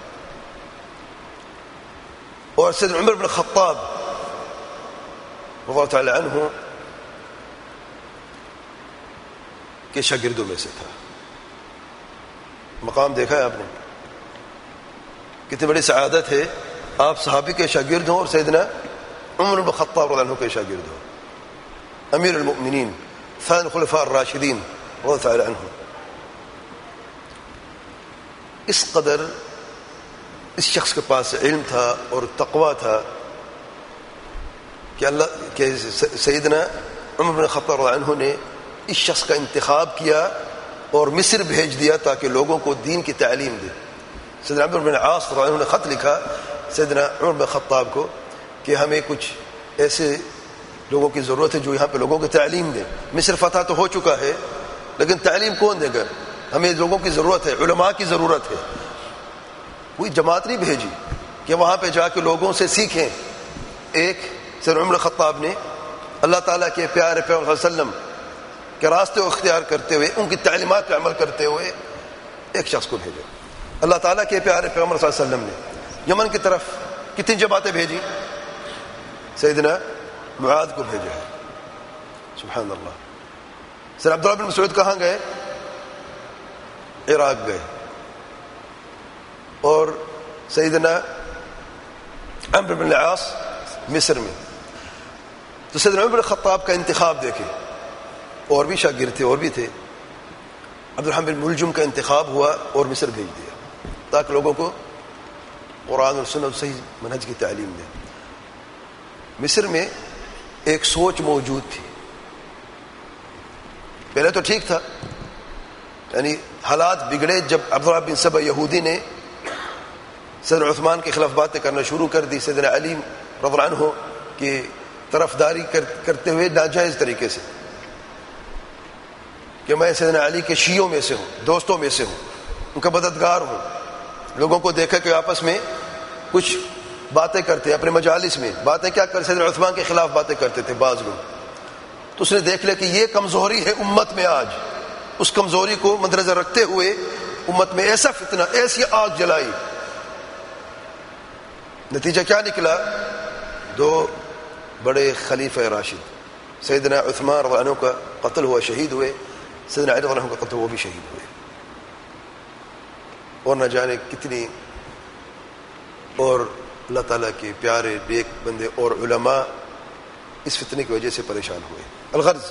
اور سیدنا عمر بن خطاب رضی اللہ تعالی عنہ کے شاگردوں میں سے تھا. مقام دیکھا ہے آپ نے, کتنی بڑی سعادت ہے آپ صحابی کے شاگرد ہوں اور سیدنا عمر بن خطاب رضی اللہ عنہ کے شاگرد ہوں, امیر المؤمنین, ثانی خلفاء الراشدین رضی اللہ تعالی عنہ. اس قدر اس شخص کے پاس علم تھا اور تقوی تھا کہ سیدنا عمر بن خطاب رضی اللہ عنہ نے اس شخص کا انتخاب کیا اور مصر بھیج دیا تاکہ لوگوں کو دین کی تعلیم دے. سیدنا عمر بن عاص رضی اللہ عنہ نے خط لکھا سیدنا عمر بن خطاب کو کہ ہمیں کچھ ایسے لوگوں کی ضرورت ہے جو یہاں پہ لوگوں کی تعلیم دیں. مصر فتح تو ہو چکا ہے, لیکن تعلیم کون دے گا؟ ہمیں لوگوں کی ضرورت ہے, علماء کی ضرورت ہے. کوئی جماعت نہیں بھیجی کہ وہاں پہ جا کے لوگوں سے سیکھیں. ایک سیدنا عمر خطاب نے اللہ تعالیٰ کے پیارے پیغمبر صلی اللہ علیہ وسلم کے راستے کو اختیار کرتے ہوئے, ان کی تعلیمات پہ عمل کرتے ہوئے ایک شخص کو بھیجا. اللہ تعالیٰ کے پیارے پیغمبر صلی اللہ علیہ وسلم نے یمن کی طرف کتنی جماعتیں بھیجی؟ سیدنا معاذ کو بھیجا ہے. سبحان اللہ. سیدنا عبداللہ بن مسعود کہاں گئے؟ عراق گئے. اور سیدنا عمرو بن العاص مصر میں. تو سیدنا عمر بن خطاب کا انتخاب دیکھیں, اور بھی شاگرد تھے اور بھی تھے. عبد الرحمن بن ملجم کا انتخاب ہوا اور مصر بھیج دیا تاکہ لوگوں کو قرآن اور سنت صحیح منہج کی تعلیم دیں. مصر میں ایک سوچ موجود تھی. پہلے تو ٹھیک تھا, یعنی حالات بگڑے جب عبداللہ بن سبا یہودی نے سیدنا عثمان کے خلاف باتیں کرنا شروع کر دی, سیدنا علی رضی اللہ عنہ کی طرفداری کرتے ہوئے ناجائز طریقے سے کہ میں سیدنا علی کے شیعوں میں سے ہوں، دوستوں میں سے ہوں، ان کا مددگار ہوں. لوگوں کو دیکھا کہ آپس میں کچھ باتیں کرتے ہیں، اپنے مجالس میں باتیں کیا کرتے، سیدنا عثمان کے خلاف باتیں کرتے تھے بعض لوگ. تو اس نے دیکھ لیا کہ یہ کمزوری ہے امت میں آج. اس کمزوری کو مد نظر رکھتے ہوئے امت میں ایسا فتنہ، ایسی آگ جلائی. نتیجہ کیا نکلا؟ 2 بڑے خلیفہ راشد سیدنا عثمان رضی اللہ عنہ کا قتل ہوا، شہید ہوئے. سیدنا علی رضی اللہ عنہ کا قتل، وہ بھی شہید ہوئے. اور نہ جانے کتنی اور اللہ تعالیٰ کے پیارے نیک بندے اور علماء اس فتنے کی وجہ سے پریشان ہوئے. الغرض،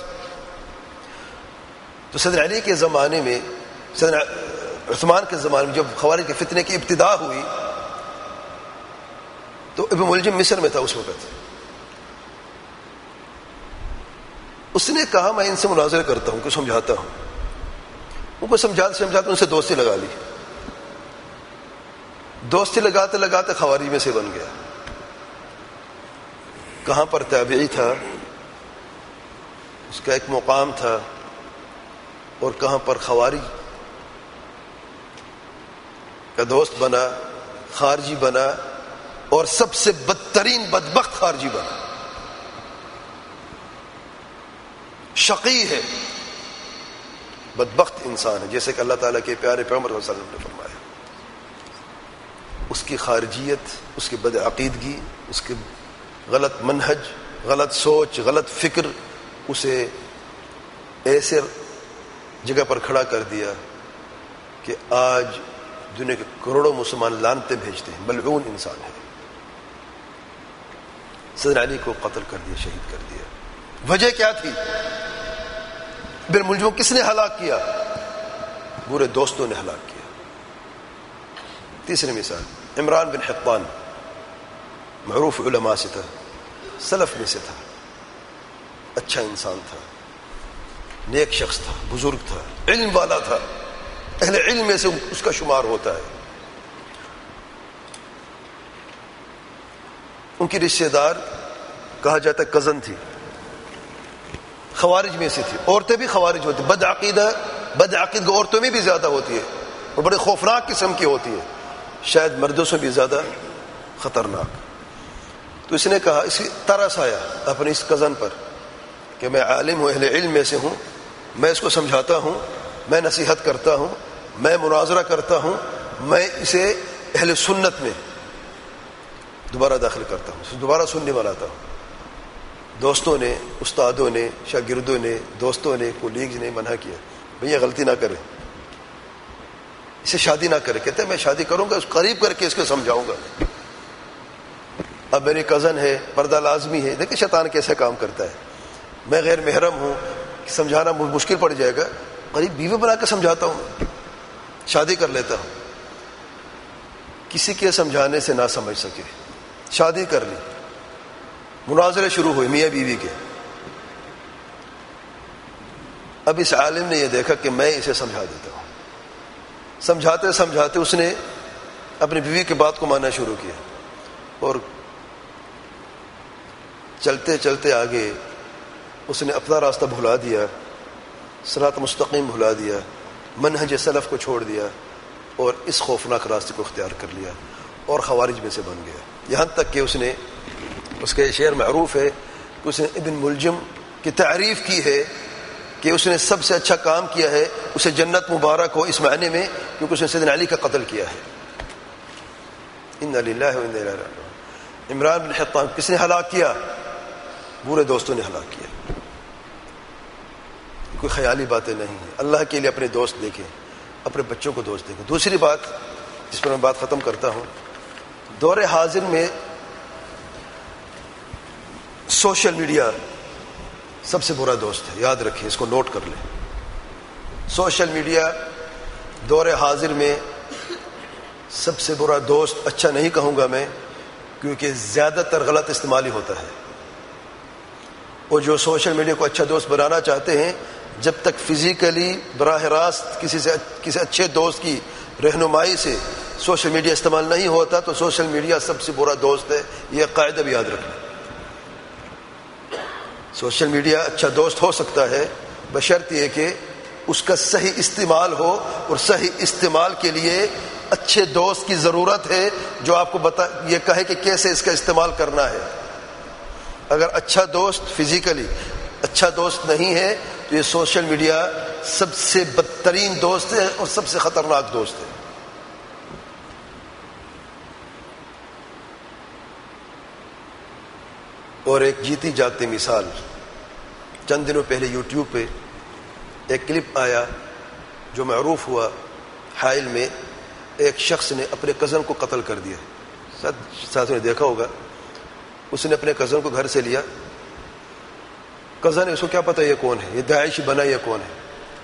تو سیدنا علی کے زمانے میں، سیدنا عثمان کے زمانے میں جب خوارج کے فتنے کی ابتدا ہوئی تو ابن ملجم مصر میں تھا اس وقت. اس نے کہا میں ان سے مناظرہ کرتا ہوں، کو سمجھاتا ہوں. ان کو سمجھاتے ان سے دوستی لگا لی. دوستی لگاتے لگاتے خوارج میں سے بن گیا. کہاں پر تابعی تھا، اس کا ایک مقام تھا، اور کہاں پر خوارج کا دوست بنا، خارجی بنا، اور سب سے بدترین بدبخت خارجی بنا. شقی ہے، بدبخت انسان ہے، جیسے کہ اللہ تعالیٰ کے پیارے پیغمبر صلی اللہ علیہ وسلم نے فرمایا. اس کی خارجیت، اس کی بدعقیدگی، اس کے غلط منہج، غلط سوچ، غلط فکر اسے ایسے جگہ پر کھڑا کر دیا کہ آج دنیا کے کروڑوں مسلمان لعنتیں بھیجتے ہیں. ملعون انسان ہے. سیدنا علی کو قتل کر دیا، شہید کر دیا. وجہ کیا تھی؟ بن ملجم کس نے ہلاک کیا؟ برے دوستوں نے ہلاک کیا. تیسری مثال، عمران بن حطان، معروف علماء سے تھا، سلف میں سے تھا، اچھا انسان تھا، نیک شخص تھا، بزرگ تھا، علم والا تھا، اہل علم میں سے اس کا شمار ہوتا ہے. ان کی رشتہ دار کہا جاتا ہے کزن تھی، خوارج میں سے تھی. عورتیں بھی خوارج ہوتی، بدعقیدہ عورتوں میں بھی زیادہ ہوتی ہے، اور بڑے خوفناک قسم کی ہوتی ہے، شاید مردوں سے بھی زیادہ خطرناک. تو اس نے کہا، اس کی ترس آیا اپنے اس کزن پر کہ میں عالم ہوں، اہل علم میں سے ہوں، میں اس کو سمجھاتا ہوں، میں نصیحت کرتا ہوں، میں مناظرہ کرتا ہوں، میں اسے اہل سنت میں دوبارہ داخل کرتا ہوں، دوبارہ سننے بناتا ہوں. دوستوں نے، استادوں نے، شاگردوں نے، دوستوں نے، کولیگز نے منع کیا، بھئی غلطی نہ کرے، اسے شادی نہ کرے. کہتے ہیں میں شادی کروں گا، اس قریب کر کے اس کو سمجھاؤں گا. اب میری کزن ہے، پردہ لازمی ہے. دیکھیں شیطان کیسے کام کرتا ہے. میں غیر محرم ہوں، سمجھانا مشکل پڑ جائے گا، قریب بیوی بنا کے سمجھاتا ہوں، شادی کر لیتا ہوں. کسی کے سمجھانے سے نہ سمجھ سکے، شادی کر لی، مناظرے شروع ہوئے میاں بیوی کے. اب اس عالم نے یہ دیکھا کہ میں اسے سمجھا دیتا ہوں. سمجھاتے سمجھاتے اس نے اپنی بیوی کی بات کو ماننا شروع کیا، اور چلتے چلتے آگے اس نے اپنا راستہ بھلا دیا، صراط مستقیم بھلا دیا، منہج سلف کو چھوڑ دیا، اور اس خوفناک راستے کو اختیار کر لیا، اور خوارج میں سے بن گیا. یہاں تک کہ اس نے، اس کے شعر معروف ہے کہ اس نے ابن ملجم کی تعریف کی ہے کہ اس نے سب سے اچھا کام کیا ہے، اسے جنت مبارک ہو، اس معنی میں کیونکہ اس نے سیدنا علی کا قتل کیا ہے. انا للہ و انا الیہ راجعون. عمران بن حطان کس نے ہلاک کیا؟ برے دوستوں نے ہلاک کیا. کوئی خیالی باتیں نہیں ہیں. اللہ کے لیے اپنے دوست دیکھیں، اپنے بچوں کو دوست دیکھیں. دوسری بات جس پر میں بات ختم کرتا ہوں، دور حاضر میں سوشل میڈیا سب سے برا دوست ہے. یاد رکھیں، اس کو نوٹ کر لیں. سوشل میڈیا دور حاضر میں سب سے برا دوست. اچھا نہیں کہوں گا میں، کیونکہ زیادہ تر غلط استعمال ہی ہوتا ہے. اور جو سوشل میڈیا کو اچھا دوست بنانا چاہتے ہیں، جب تک فزیکلی براہ راست کسی اچھے دوست کی رہنمائی سے سوشل میڈیا استعمال نہیں ہوتا، تو سوشل میڈیا سب سے برا دوست ہے. یہ قاعدہ بھی یاد رکھنا. سوشل میڈیا اچھا دوست ہو سکتا ہے بشرط یہ کہ اس کا صحیح استعمال ہو، اور صحیح استعمال کے لیے اچھے دوست کی ضرورت ہے جو آپ کو یہ کہے کہ کیسے اس کا استعمال کرنا ہے۔ اگر اچھا دوست فزیکلی اچھا دوست نہیں ہے تو یہ سوشل میڈیا سب سے بدترین دوست ہے اور سب سے خطرناک دوست ہے۔ اور ایک جیتی جاگتی مثال، چند دنوں پہلے یوٹیوب پہ ایک کلپ آیا جو معروف ہوا، حائل میں ایک شخص نے اپنے کزن کو قتل کر دیا۔ ساتھیوں نے دیکھا ہوگا، اس نے اپنے کزن کو گھر سے لیا، کزن ہے، اس کو کیا پتہ یہ کون ہے، یہ داعشی بنا یہ کون ہے۔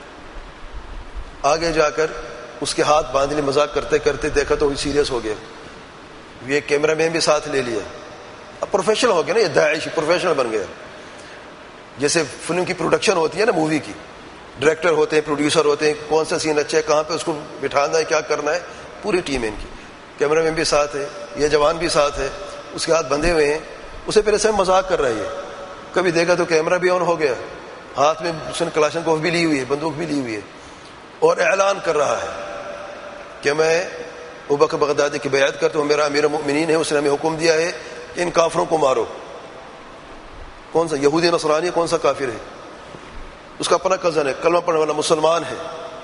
آگے جا کر اس کے ہاتھ باندھ لیے، مذاق کرتے کرتے دیکھا تو وہ سیریس ہو گیا، یہ کیمرہ مین بھی ساتھ لے لیا، اب پروفیشنل ہو گیا نا، یہ داعشی پروفیشنل بن گیا۔ جیسے فلم کی پروڈکشن ہوتی ہے نا، مووی کی ڈائریکٹر ہوتے ہیں، پروڈیوسر ہوتے ہیں، کون سا سین اچھا ہے، کہاں پہ اس کو بٹھانا ہے، کیا کرنا ہے، پوری ٹیم ہے ان کی، کیمرہ مین بھی ساتھ ہے، یہ جوان بھی ساتھ ہے، اس کے ہاتھ بندھے ہوئے ہیں، اسے پہلے سے مذاق کر رہا ہے، یہ کبھی دیکھا تو کیمرہ بھی آن ہو گیا، ہاتھ میں اس نے کلاشنکوف بھی لی ہوئی ہے، بندوق بھی لی ہوئی ہے، اور اعلان کر رہا ہے کہ میں ابوبکر بغدادی کی بیعت کرتا ہوں، میرا امیر المؤمنین ہے، اس نے ہمیں حکم دیا ہے کہ ان کافروں کو مارو۔ کون سا یہودی نصرانی ہے، کون سا کافر ہے؟ اس کا اپنا کزن ہے، کلمہ پڑھنے والا مسلمان ہے۔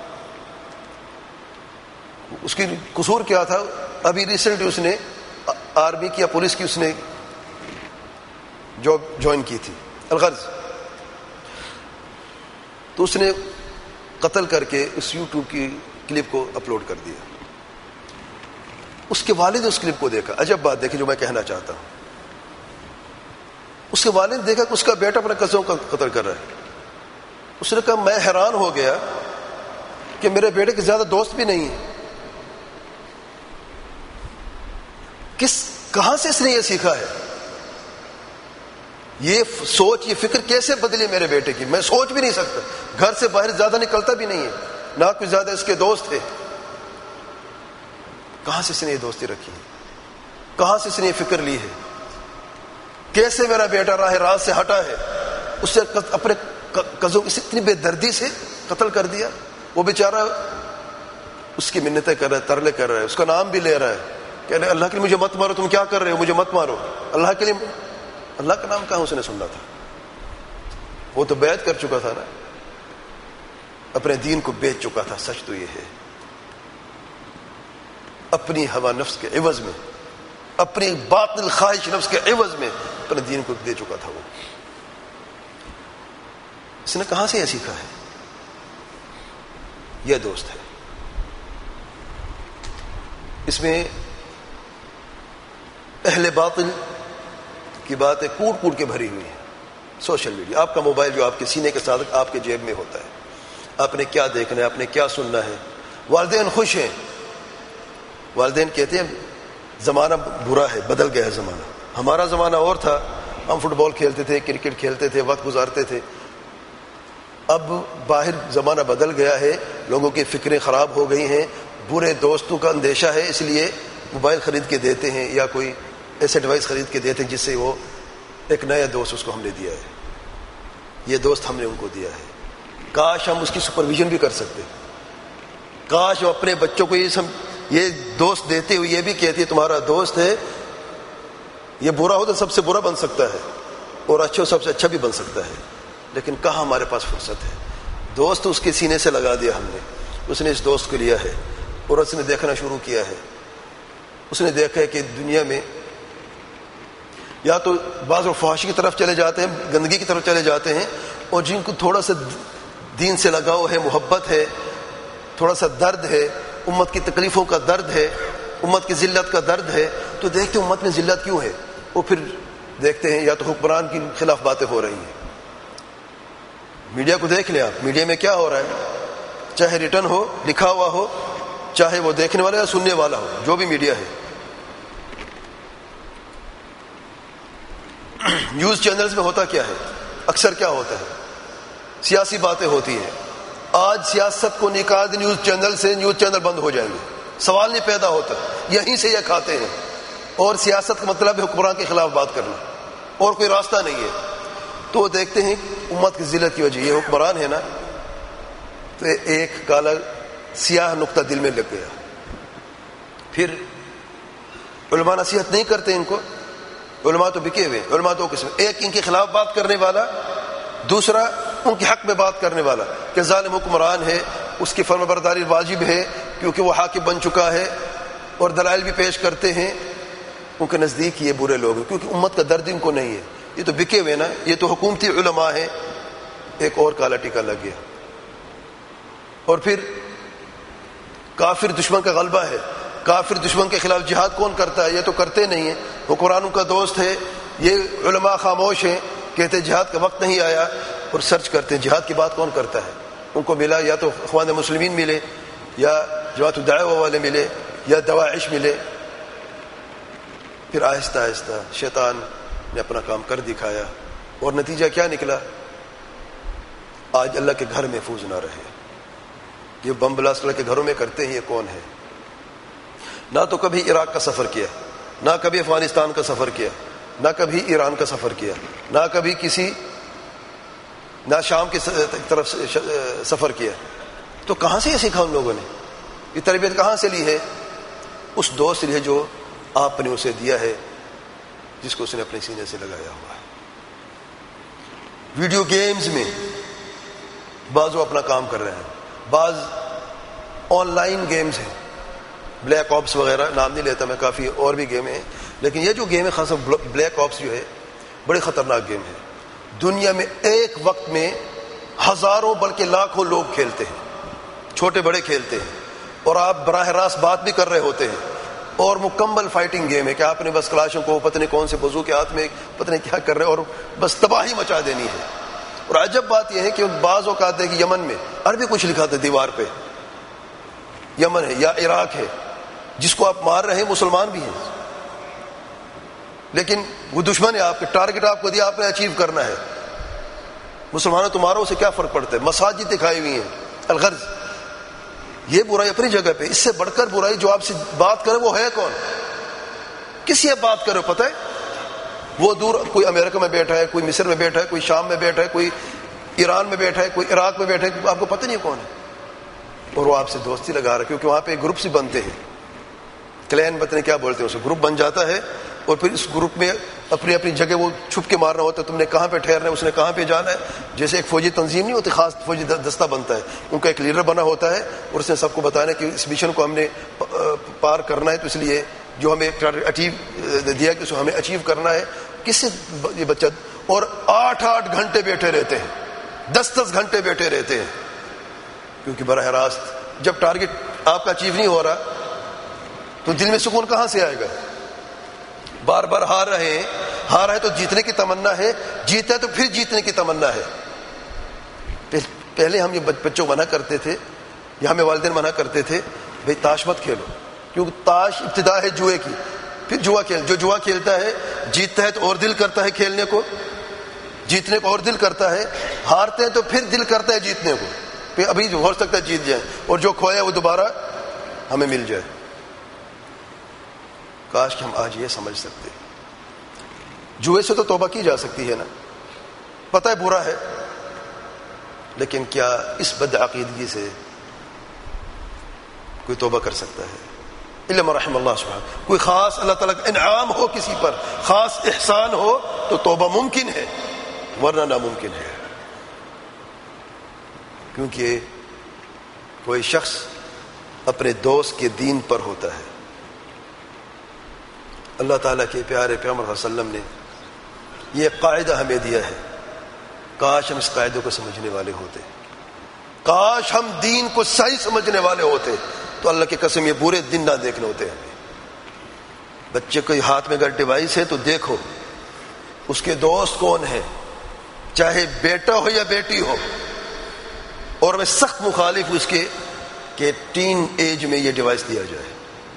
اس کی قصور کیا تھا؟ ابھی ریسنٹلی اس نے آرمی کی یا پولیس کی اس نے جاب جوائن کی تھی، الغرض تو اس نے قتل کر کے اس یوٹیوب کی کلپ کو اپلوڈ کر دیا۔ اس کے والد نے اس کلپ کو دیکھا، عجب بات دیکھی جو میں کہنا چاہتا ہوں، اس کے والد نے دیکھا کہ اس کا بیٹا اپنے کزن کو قتل کر رہا ہے۔ اس نے کہا میں حیران ہو گیا کہ میرے بیٹے کے زیادہ دوست بھی نہیں ہیں، کہاں سے اس نے یہ سیکھا ہے، یہ سوچ، یہ فکر کیسے بدلی میرے بیٹے کی، میں سوچ بھی نہیں سکتا، گھر سے باہر زیادہ نکلتا بھی نہیں ہے، نہ کوئی زیادہ اس کے دوست ہے۔ کہاں سے اس نے یہ دوستی رکھی ہے، کہاں سے اس نے یہ فکر لی ہے، کیسے میرا بیٹا راہ راست سے ہٹا ہے، اس سے اپنے کزوں کی اتنی بے دردی سے قتل کر دیا۔ وہ بیچارہ اس کی منتیں کر رہا ہے، ترلے کر رہا ہے، اس کا نام بھی لے رہا ہے، کہہ رہے اللہ کے لیے مجھے مت مارو، تم کیا کر رہے ہو، مجھے مت مارو، اللہ کے لیے۔ اللہ کا نام کہاں اس نے سننا تھا، وہ تو بیعت کر چکا تھا نا، اپنے دین کو بیچ چکا تھا۔ سچ تو یہ ہے، اپنی ہوا نفس کے عوض میں، اپنی باطل خواہش نفس کے عوض میں اپنے دین کو دے چکا تھا وہ۔ اس نے کہاں سے یہ سیکھا ہے؟ یہ دوست ہے۔ اس میں اہل باطل کی باتیں کوٹ کوٹ کے بھری ہوئی ہیں۔ سوشل میڈیا، آپ کا موبائل جو آپ کے سینے کے ساتھ آپ کے جیب میں ہوتا ہے، آپ نے کیا دیکھنا ہے، آپ نے کیا سننا ہے۔ والدین خوش ہیں، والدین کہتے ہیں زمانہ برا ہے، بدل گیا ہے زمانہ، ہمارا زمانہ اور تھا، ہم فٹ بال کھیلتے تھے، کرکٹ کھیلتے تھے، وقت گزارتے تھے۔ اب باہر زمانہ بدل گیا ہے، لوگوں کی فکریں خراب ہو گئی ہیں، برے دوستوں کا اندیشہ ہے، اس لیے موبائل خرید کے دیتے ہیں یا کوئی ایسے ڈیوائس خرید کے دیتے ہیں جس سے وہ ایک نیا دوست اس کو ہم نے دیا ہے، یہ دوست ہم نے ان کو دیا ہے۔ کاش ہم اس کی سپرویژن بھی کر سکتے، کاش وہ اپنے بچوں کو یہ دوست دیتے ہوئے یہ بھی کہتی ہے تمہارا دوست ہے، یہ برا ہو تو سب سے برا بن سکتا ہے اور اچھا سب سے اچھا بھی بن سکتا ہے، لیکن کہاں ہمارے پاس فرصت ہے۔ دوست اس کے سینے سے لگا دیا ہم نے، اس نے اس دوست کو لیا ہے اور اس نے دیکھنا شروع کیا ہے۔ اس نے دیکھا ہے کہ دنیا میں یا تو بعض لوگ فحاشی کی طرف چلے جاتے ہیں، گندگی کی طرف چلے جاتے ہیں، اور جن کو تھوڑا سا دین سے لگاؤ ہے، محبت ہے، تھوڑا سا درد ہے، امت کی تکلیفوں کا درد ہے، امت کی ذلت کا درد ہے، تو دیکھتے ہیں امت میں ذلت کیوں ہے، وہ پھر دیکھتے ہیں یا تو حکمران کے خلاف باتیں ہو رہی ہیں۔ میڈیا کو دیکھ لیں آپ، میڈیا میں کیا ہو رہا ہے، چاہے ریٹن ہو، لکھا ہوا ہو، چاہے وہ دیکھنے والا یا سننے والا ہو، جو بھی میڈیا ہے۔ نیوز چینلز میں ہوتا کیا ہے، اکثر کیا ہوتا ہے، سیاسی باتیں ہوتی ہیں۔ آج سیاست کو نکال دیں نیوز چینل سے، نیوز چینل بند ہو جائیں گے، سوال نہیں پیدا ہوتا، یہیں سے یہ کھاتے ہیں۔ اور سیاست کا مطلب ہے حکمران کے خلاف بات کرنا، اور کوئی راستہ نہیں ہے۔ تو وہ دیکھتے ہیں امت کی ذلت کی وجہ یہ حکمران ہے نا، تو ایک کالا سیاہ نقطہ دل میں لگ گیا. پھر علماء نصیحت نہیں کرتے ان کو. علماء تو بکے ہوئے، علماء دو قسم، ایک ان کے خلاف بات کرنے والا، دوسرا ان کے حق میں بات کرنے والا کہ ظالم حکمران ہے، اس کی فرمانبرداری واجب ہے کیونکہ وہ حاکم بن چکا ہے، اور دلائل بھی پیش کرتے ہیں. ان کے نزدیک یہ برے لوگ ہیں کیونکہ امت کا درد ان کو نہیں ہے. یہ تو بکے ہوئے نا، یہ تو حکومتی علماء ہیں. ایک اور کالا ٹیکا لگ گیا. اور پھر کافر دشمن کا غلبہ ہے. کافر دشمن کے خلاف جہاد کون کرتا ہے؟ یہ تو کرتے نہیں ہیں. حکمرانوں کا دوست ہے. یہ علماء خاموش ہیں، کہتے جہاد کا وقت نہیں آیا، اور سرچ کرتے ہیں جہاد کی بات کون کرتا ہے. ان کو ملا یا تو اخوان مسلمین ملے، یا جماعت الدعوہ والے ملے، یا دواعش ملے. پھر آہستہ آہستہ شیطان نے اپنا کام کر دکھایا، اور نتیجہ کیا نکلا؟ آج اللہ کے گھر محفوظ نہ رہے. یہ بم بلاسٹ اللہ کے گھروں میں کرتے ہیں. یہ کون ہے؟ نہ تو کبھی عراق کا سفر کیا، نہ کبھی افغانستان کا سفر کیا، نہ کبھی ایران کا سفر کیا، نہ کبھی نہ شام کی طرف سفر کیا. تو کہاں سے یہ سیکھا ان لوگوں نے؟ یہ تربیت کہاں سے لی ہے؟ اس دوست سے لی ہے جو آپ نے اسے دیا ہے، جس کو اس نے اپنے سینے سے لگایا ہوا ہے. ویڈیو گیمز میں بعض وہ اپنا کام کر رہے ہیں، بعض آن لائن گیمز ہیں، بلیک آپس وغیرہ، نام نہیں لیتا میں، کافی اور بھی گیم ہیں، لیکن یہ جو گیم ہے خاصا بلیک آپس جو ہے بڑے خطرناک گیم ہے. دنیا میں ایک وقت میں ہزاروں بلکہ لاکھوں لوگ کھیلتے ہیں، چھوٹے بڑے کھیلتے ہیں، اور آپ براہ راست بات بھی کر رہے ہوتے ہیں. اور مکمل فائٹنگ گیم ہے کہ آپ نے بس کلاشوں کو پتہ نہیں کون سے بزو کے ہاتھ میں پتہ نہیں کیا کر رہے ہیں، اور بس تباہی مچا دینی ہے. اور عجب بات یہ ہے کہ بعض اوقات ہے کہ یمن میں عربی کچھ لکھا تھا دیوار پہ، یمن ہے یا عراق ہے، جس کو آپ مار رہے ہیں مسلمان بھی ہیں، لیکن وہ دشمن ہے آپ کے. ٹارگٹ آپ کو دیا، آپ نے اچیو کرنا ہے. مسلمانوں تمہاروں سے کیا فرق پڑتا ہے؟ مساجد دکھائی ہوئی ہیں. الغرض یہ برائی اپنی جگہ پہ، اس سے بڑھ کر برائی جو آپ سے بات کرے وہ ہے کون؟ کس سے بات کرے پتہ ہے؟ وہ دور کوئی امریکہ میں بیٹھا ہے، کوئی مصر میں بیٹھا ہے، کوئی شام میں بیٹھا ہے، کوئی ایران میں بیٹھا ہے، کوئی عراق میں بیٹھا ہے، آپ کو پتہ نہیں کون ہے. اور وہ آپ سے دوستی لگا رہا ہے کیونکہ وہاں پہ گروپ سے بنتے ہیں، کلین پتہ نہیں کیا بولتے ہیں اسے، گروپ بن جاتا ہے. اور پھر اس گروپ میں اپنی اپنی جگہ وہ چھپ کے مارنا ہوتا ہے. تم نے کہاں پہ ٹھہرنا ہے، اس نے کہاں پہ جانا ہے. جیسے ایک فوجی تنظیم نہیں ہوتی، خاص فوجی دستہ بنتا ہے، ان کا ایک لیڈر بنا ہوتا ہے، اور اس نے سب کو بتانا کہ اس مشن کو ہم نے پار کرنا ہے، تو اس لیے جو ہمیں اچیو دیا کہ اس کو ہمیں اچیو کرنا ہے. کس سے یہ بچہ؟ اور 8 گھنٹے بیٹھے رہتے ہیں، 10 گھنٹے بیٹھے رہتے ہیں، کیونکہ براہ راست جب ٹارگٹ آپ کا اچیو نہیں ہو رہا تو دل میں سکون کہاں سے آئے گا؟ بار بار ہار رہے ہیں تو جیتنے کی تمنا ہے، جیتا ہے تو پھر جیتنے کی تمنا ہے. پہلے ہم یہ بچوں منع کرتے تھے، یا ہمیں والدین منع کرتے تھے، بھئی تاش مت کھیلو، کیونکہ تاش ابتدا ہے جوئے کی. پھر جوا جو جوا کھیلتا ہے جیتتا ہے تو اور دل کرتا ہے کھیلنے کو، جیتنے کو اور دل کرتا ہے. ہارتے ہیں تو پھر دل کرتا ہے جیتنے کو، پھر ابھی ہو سکتا ہے جیت جائیں، اور جو کھویا وہ دوبارہ ہمیں مل جائے. کاش کہ ہم آج یہ سمجھ سکتے. جوئے سے تو توبہ کی جا سکتی ہے نا، پتہ ہے برا ہے، لیکن کیا اس بدعقیدگی سے کوئی توبہ کر سکتا ہے؟ الا من رحم اللہ سبحانہ. کوئی خاص اللہ تعالیٰ کا انعام ہو، کسی پر خاص احسان ہو تو توبہ ممکن ہے، ورنہ ناممکن ہے. کیونکہ کوئی شخص اپنے دوست کے دین پر ہوتا ہے. اللہ تعالیٰ کے پیارے پیغمبر صلی اللہ علیہ وسلم نے یہ قاعدہ ہمیں دیا ہے. کاش ہم اس قاعدے کو سمجھنے والے ہوتے، کاش ہم دین کو صحیح سمجھنے والے ہوتے، تو اللہ کی قسم یہ برے دن نہ دیکھنے ہوتے ہمیں. بچے کے ہاتھ میں اگر ڈیوائس ہے تو دیکھو اس کے دوست کون ہے، چاہے بیٹا ہو یا بیٹی ہو. اور میں سخت مخالف ہوں اس کے کہ ٹین ایج میں یہ ڈیوائس دیا جائے.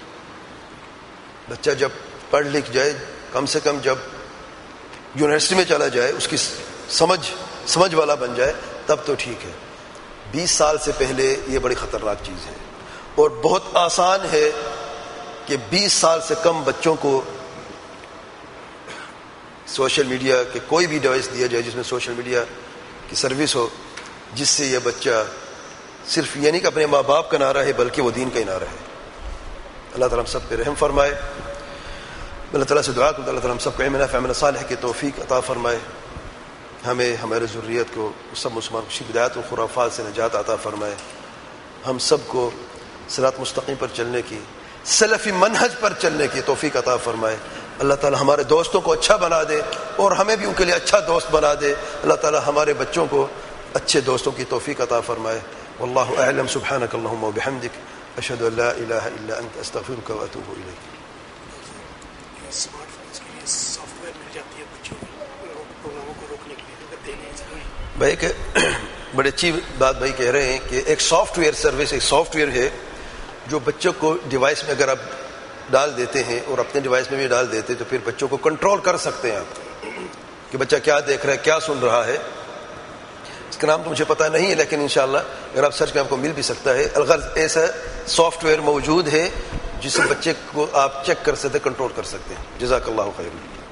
بچہ جب پڑھ لکھ جائے، کم سے کم جب یونیورسٹی میں چلا جائے، اس کی سمجھ والا بن جائے، تب تو ٹھیک ہے. 20 سال سے پہلے یہ بڑی خطرناک چیز ہے. اور بہت آسان ہے کہ 20 سال سے کم بچوں کو سوشل میڈیا کے کوئی بھی ڈیوائس دیا جائے جس میں سوشل میڈیا کی سروس ہو، جس سے یہ بچہ صرف یہ نہیں کہ اپنے ماں باپ کا نعرہ ہے بلکہ وہ دین کا ہی نعرہ ہے۔ اللہ تعالیٰ ہم سب پہ رحم فرمائے۔ اللہ تعالیٰ سے دعا کروں اللہ تعالیٰ ہم سب کو علم نافع عمل صالح کی توفیق عطا فرمائے، ہمیں ہمارے ذریت کو سب مسلمان کو بدعات و خرافات سے نجات عطا فرمائے، ہم سب کو صراط مستقیم پر چلنے کی، سلفی منہج پر چلنے کی توفیق عطا فرمائے۔ اللہ تعالیٰ ہمارے دوستوں کو اچھا بنا دے اور ہمیں بھی ان کے لیے اچھا دوست بنا دے۔ اللہ تعالیٰ ہمارے بچوں کو اچھے دوستوں کی توفیق عطا فرمائے۔ واللہ اعلم، سبحانک اللہم و بحمدک، اشہد ان لا الہ الا انت، استغفرک و اتوب الیک۔ اسمارٹ فونس کے لیے سافٹ ویئر مل جاتی ہے بچوں کو پروگراموں کو روکنے کے لیے، اگر دینے بھائی کہ بڑی اچھی بات بھائی کہہ رہے ہیں کہ ایک سافٹ ویئر سروس، ایک سافٹ ویئر ہے جو بچوں کو ڈیوائس میں اگر آپ ڈال دیتے ہیں اور اپنے ڈیوائس میں بھی ڈال دیتے تو پھر بچوں کو کنٹرول کر سکتے ہیں آپ کہ بچہ کیا دیکھ رہا ہے، کیا سن رہا ہے۔ اس کا نام تو مجھے پتہ نہیں ہے، لیکن انشاءاللہ اگر آپ سرچ کریں آپ کو مل بھی سکتا ہے۔ الغرض ایسا سافٹ ویئر موجود ہے جس سے بچے کو آپ چیک کر سکتے، کنٹرول کر سکتے ہیں۔ جزاک اللہ خیر۔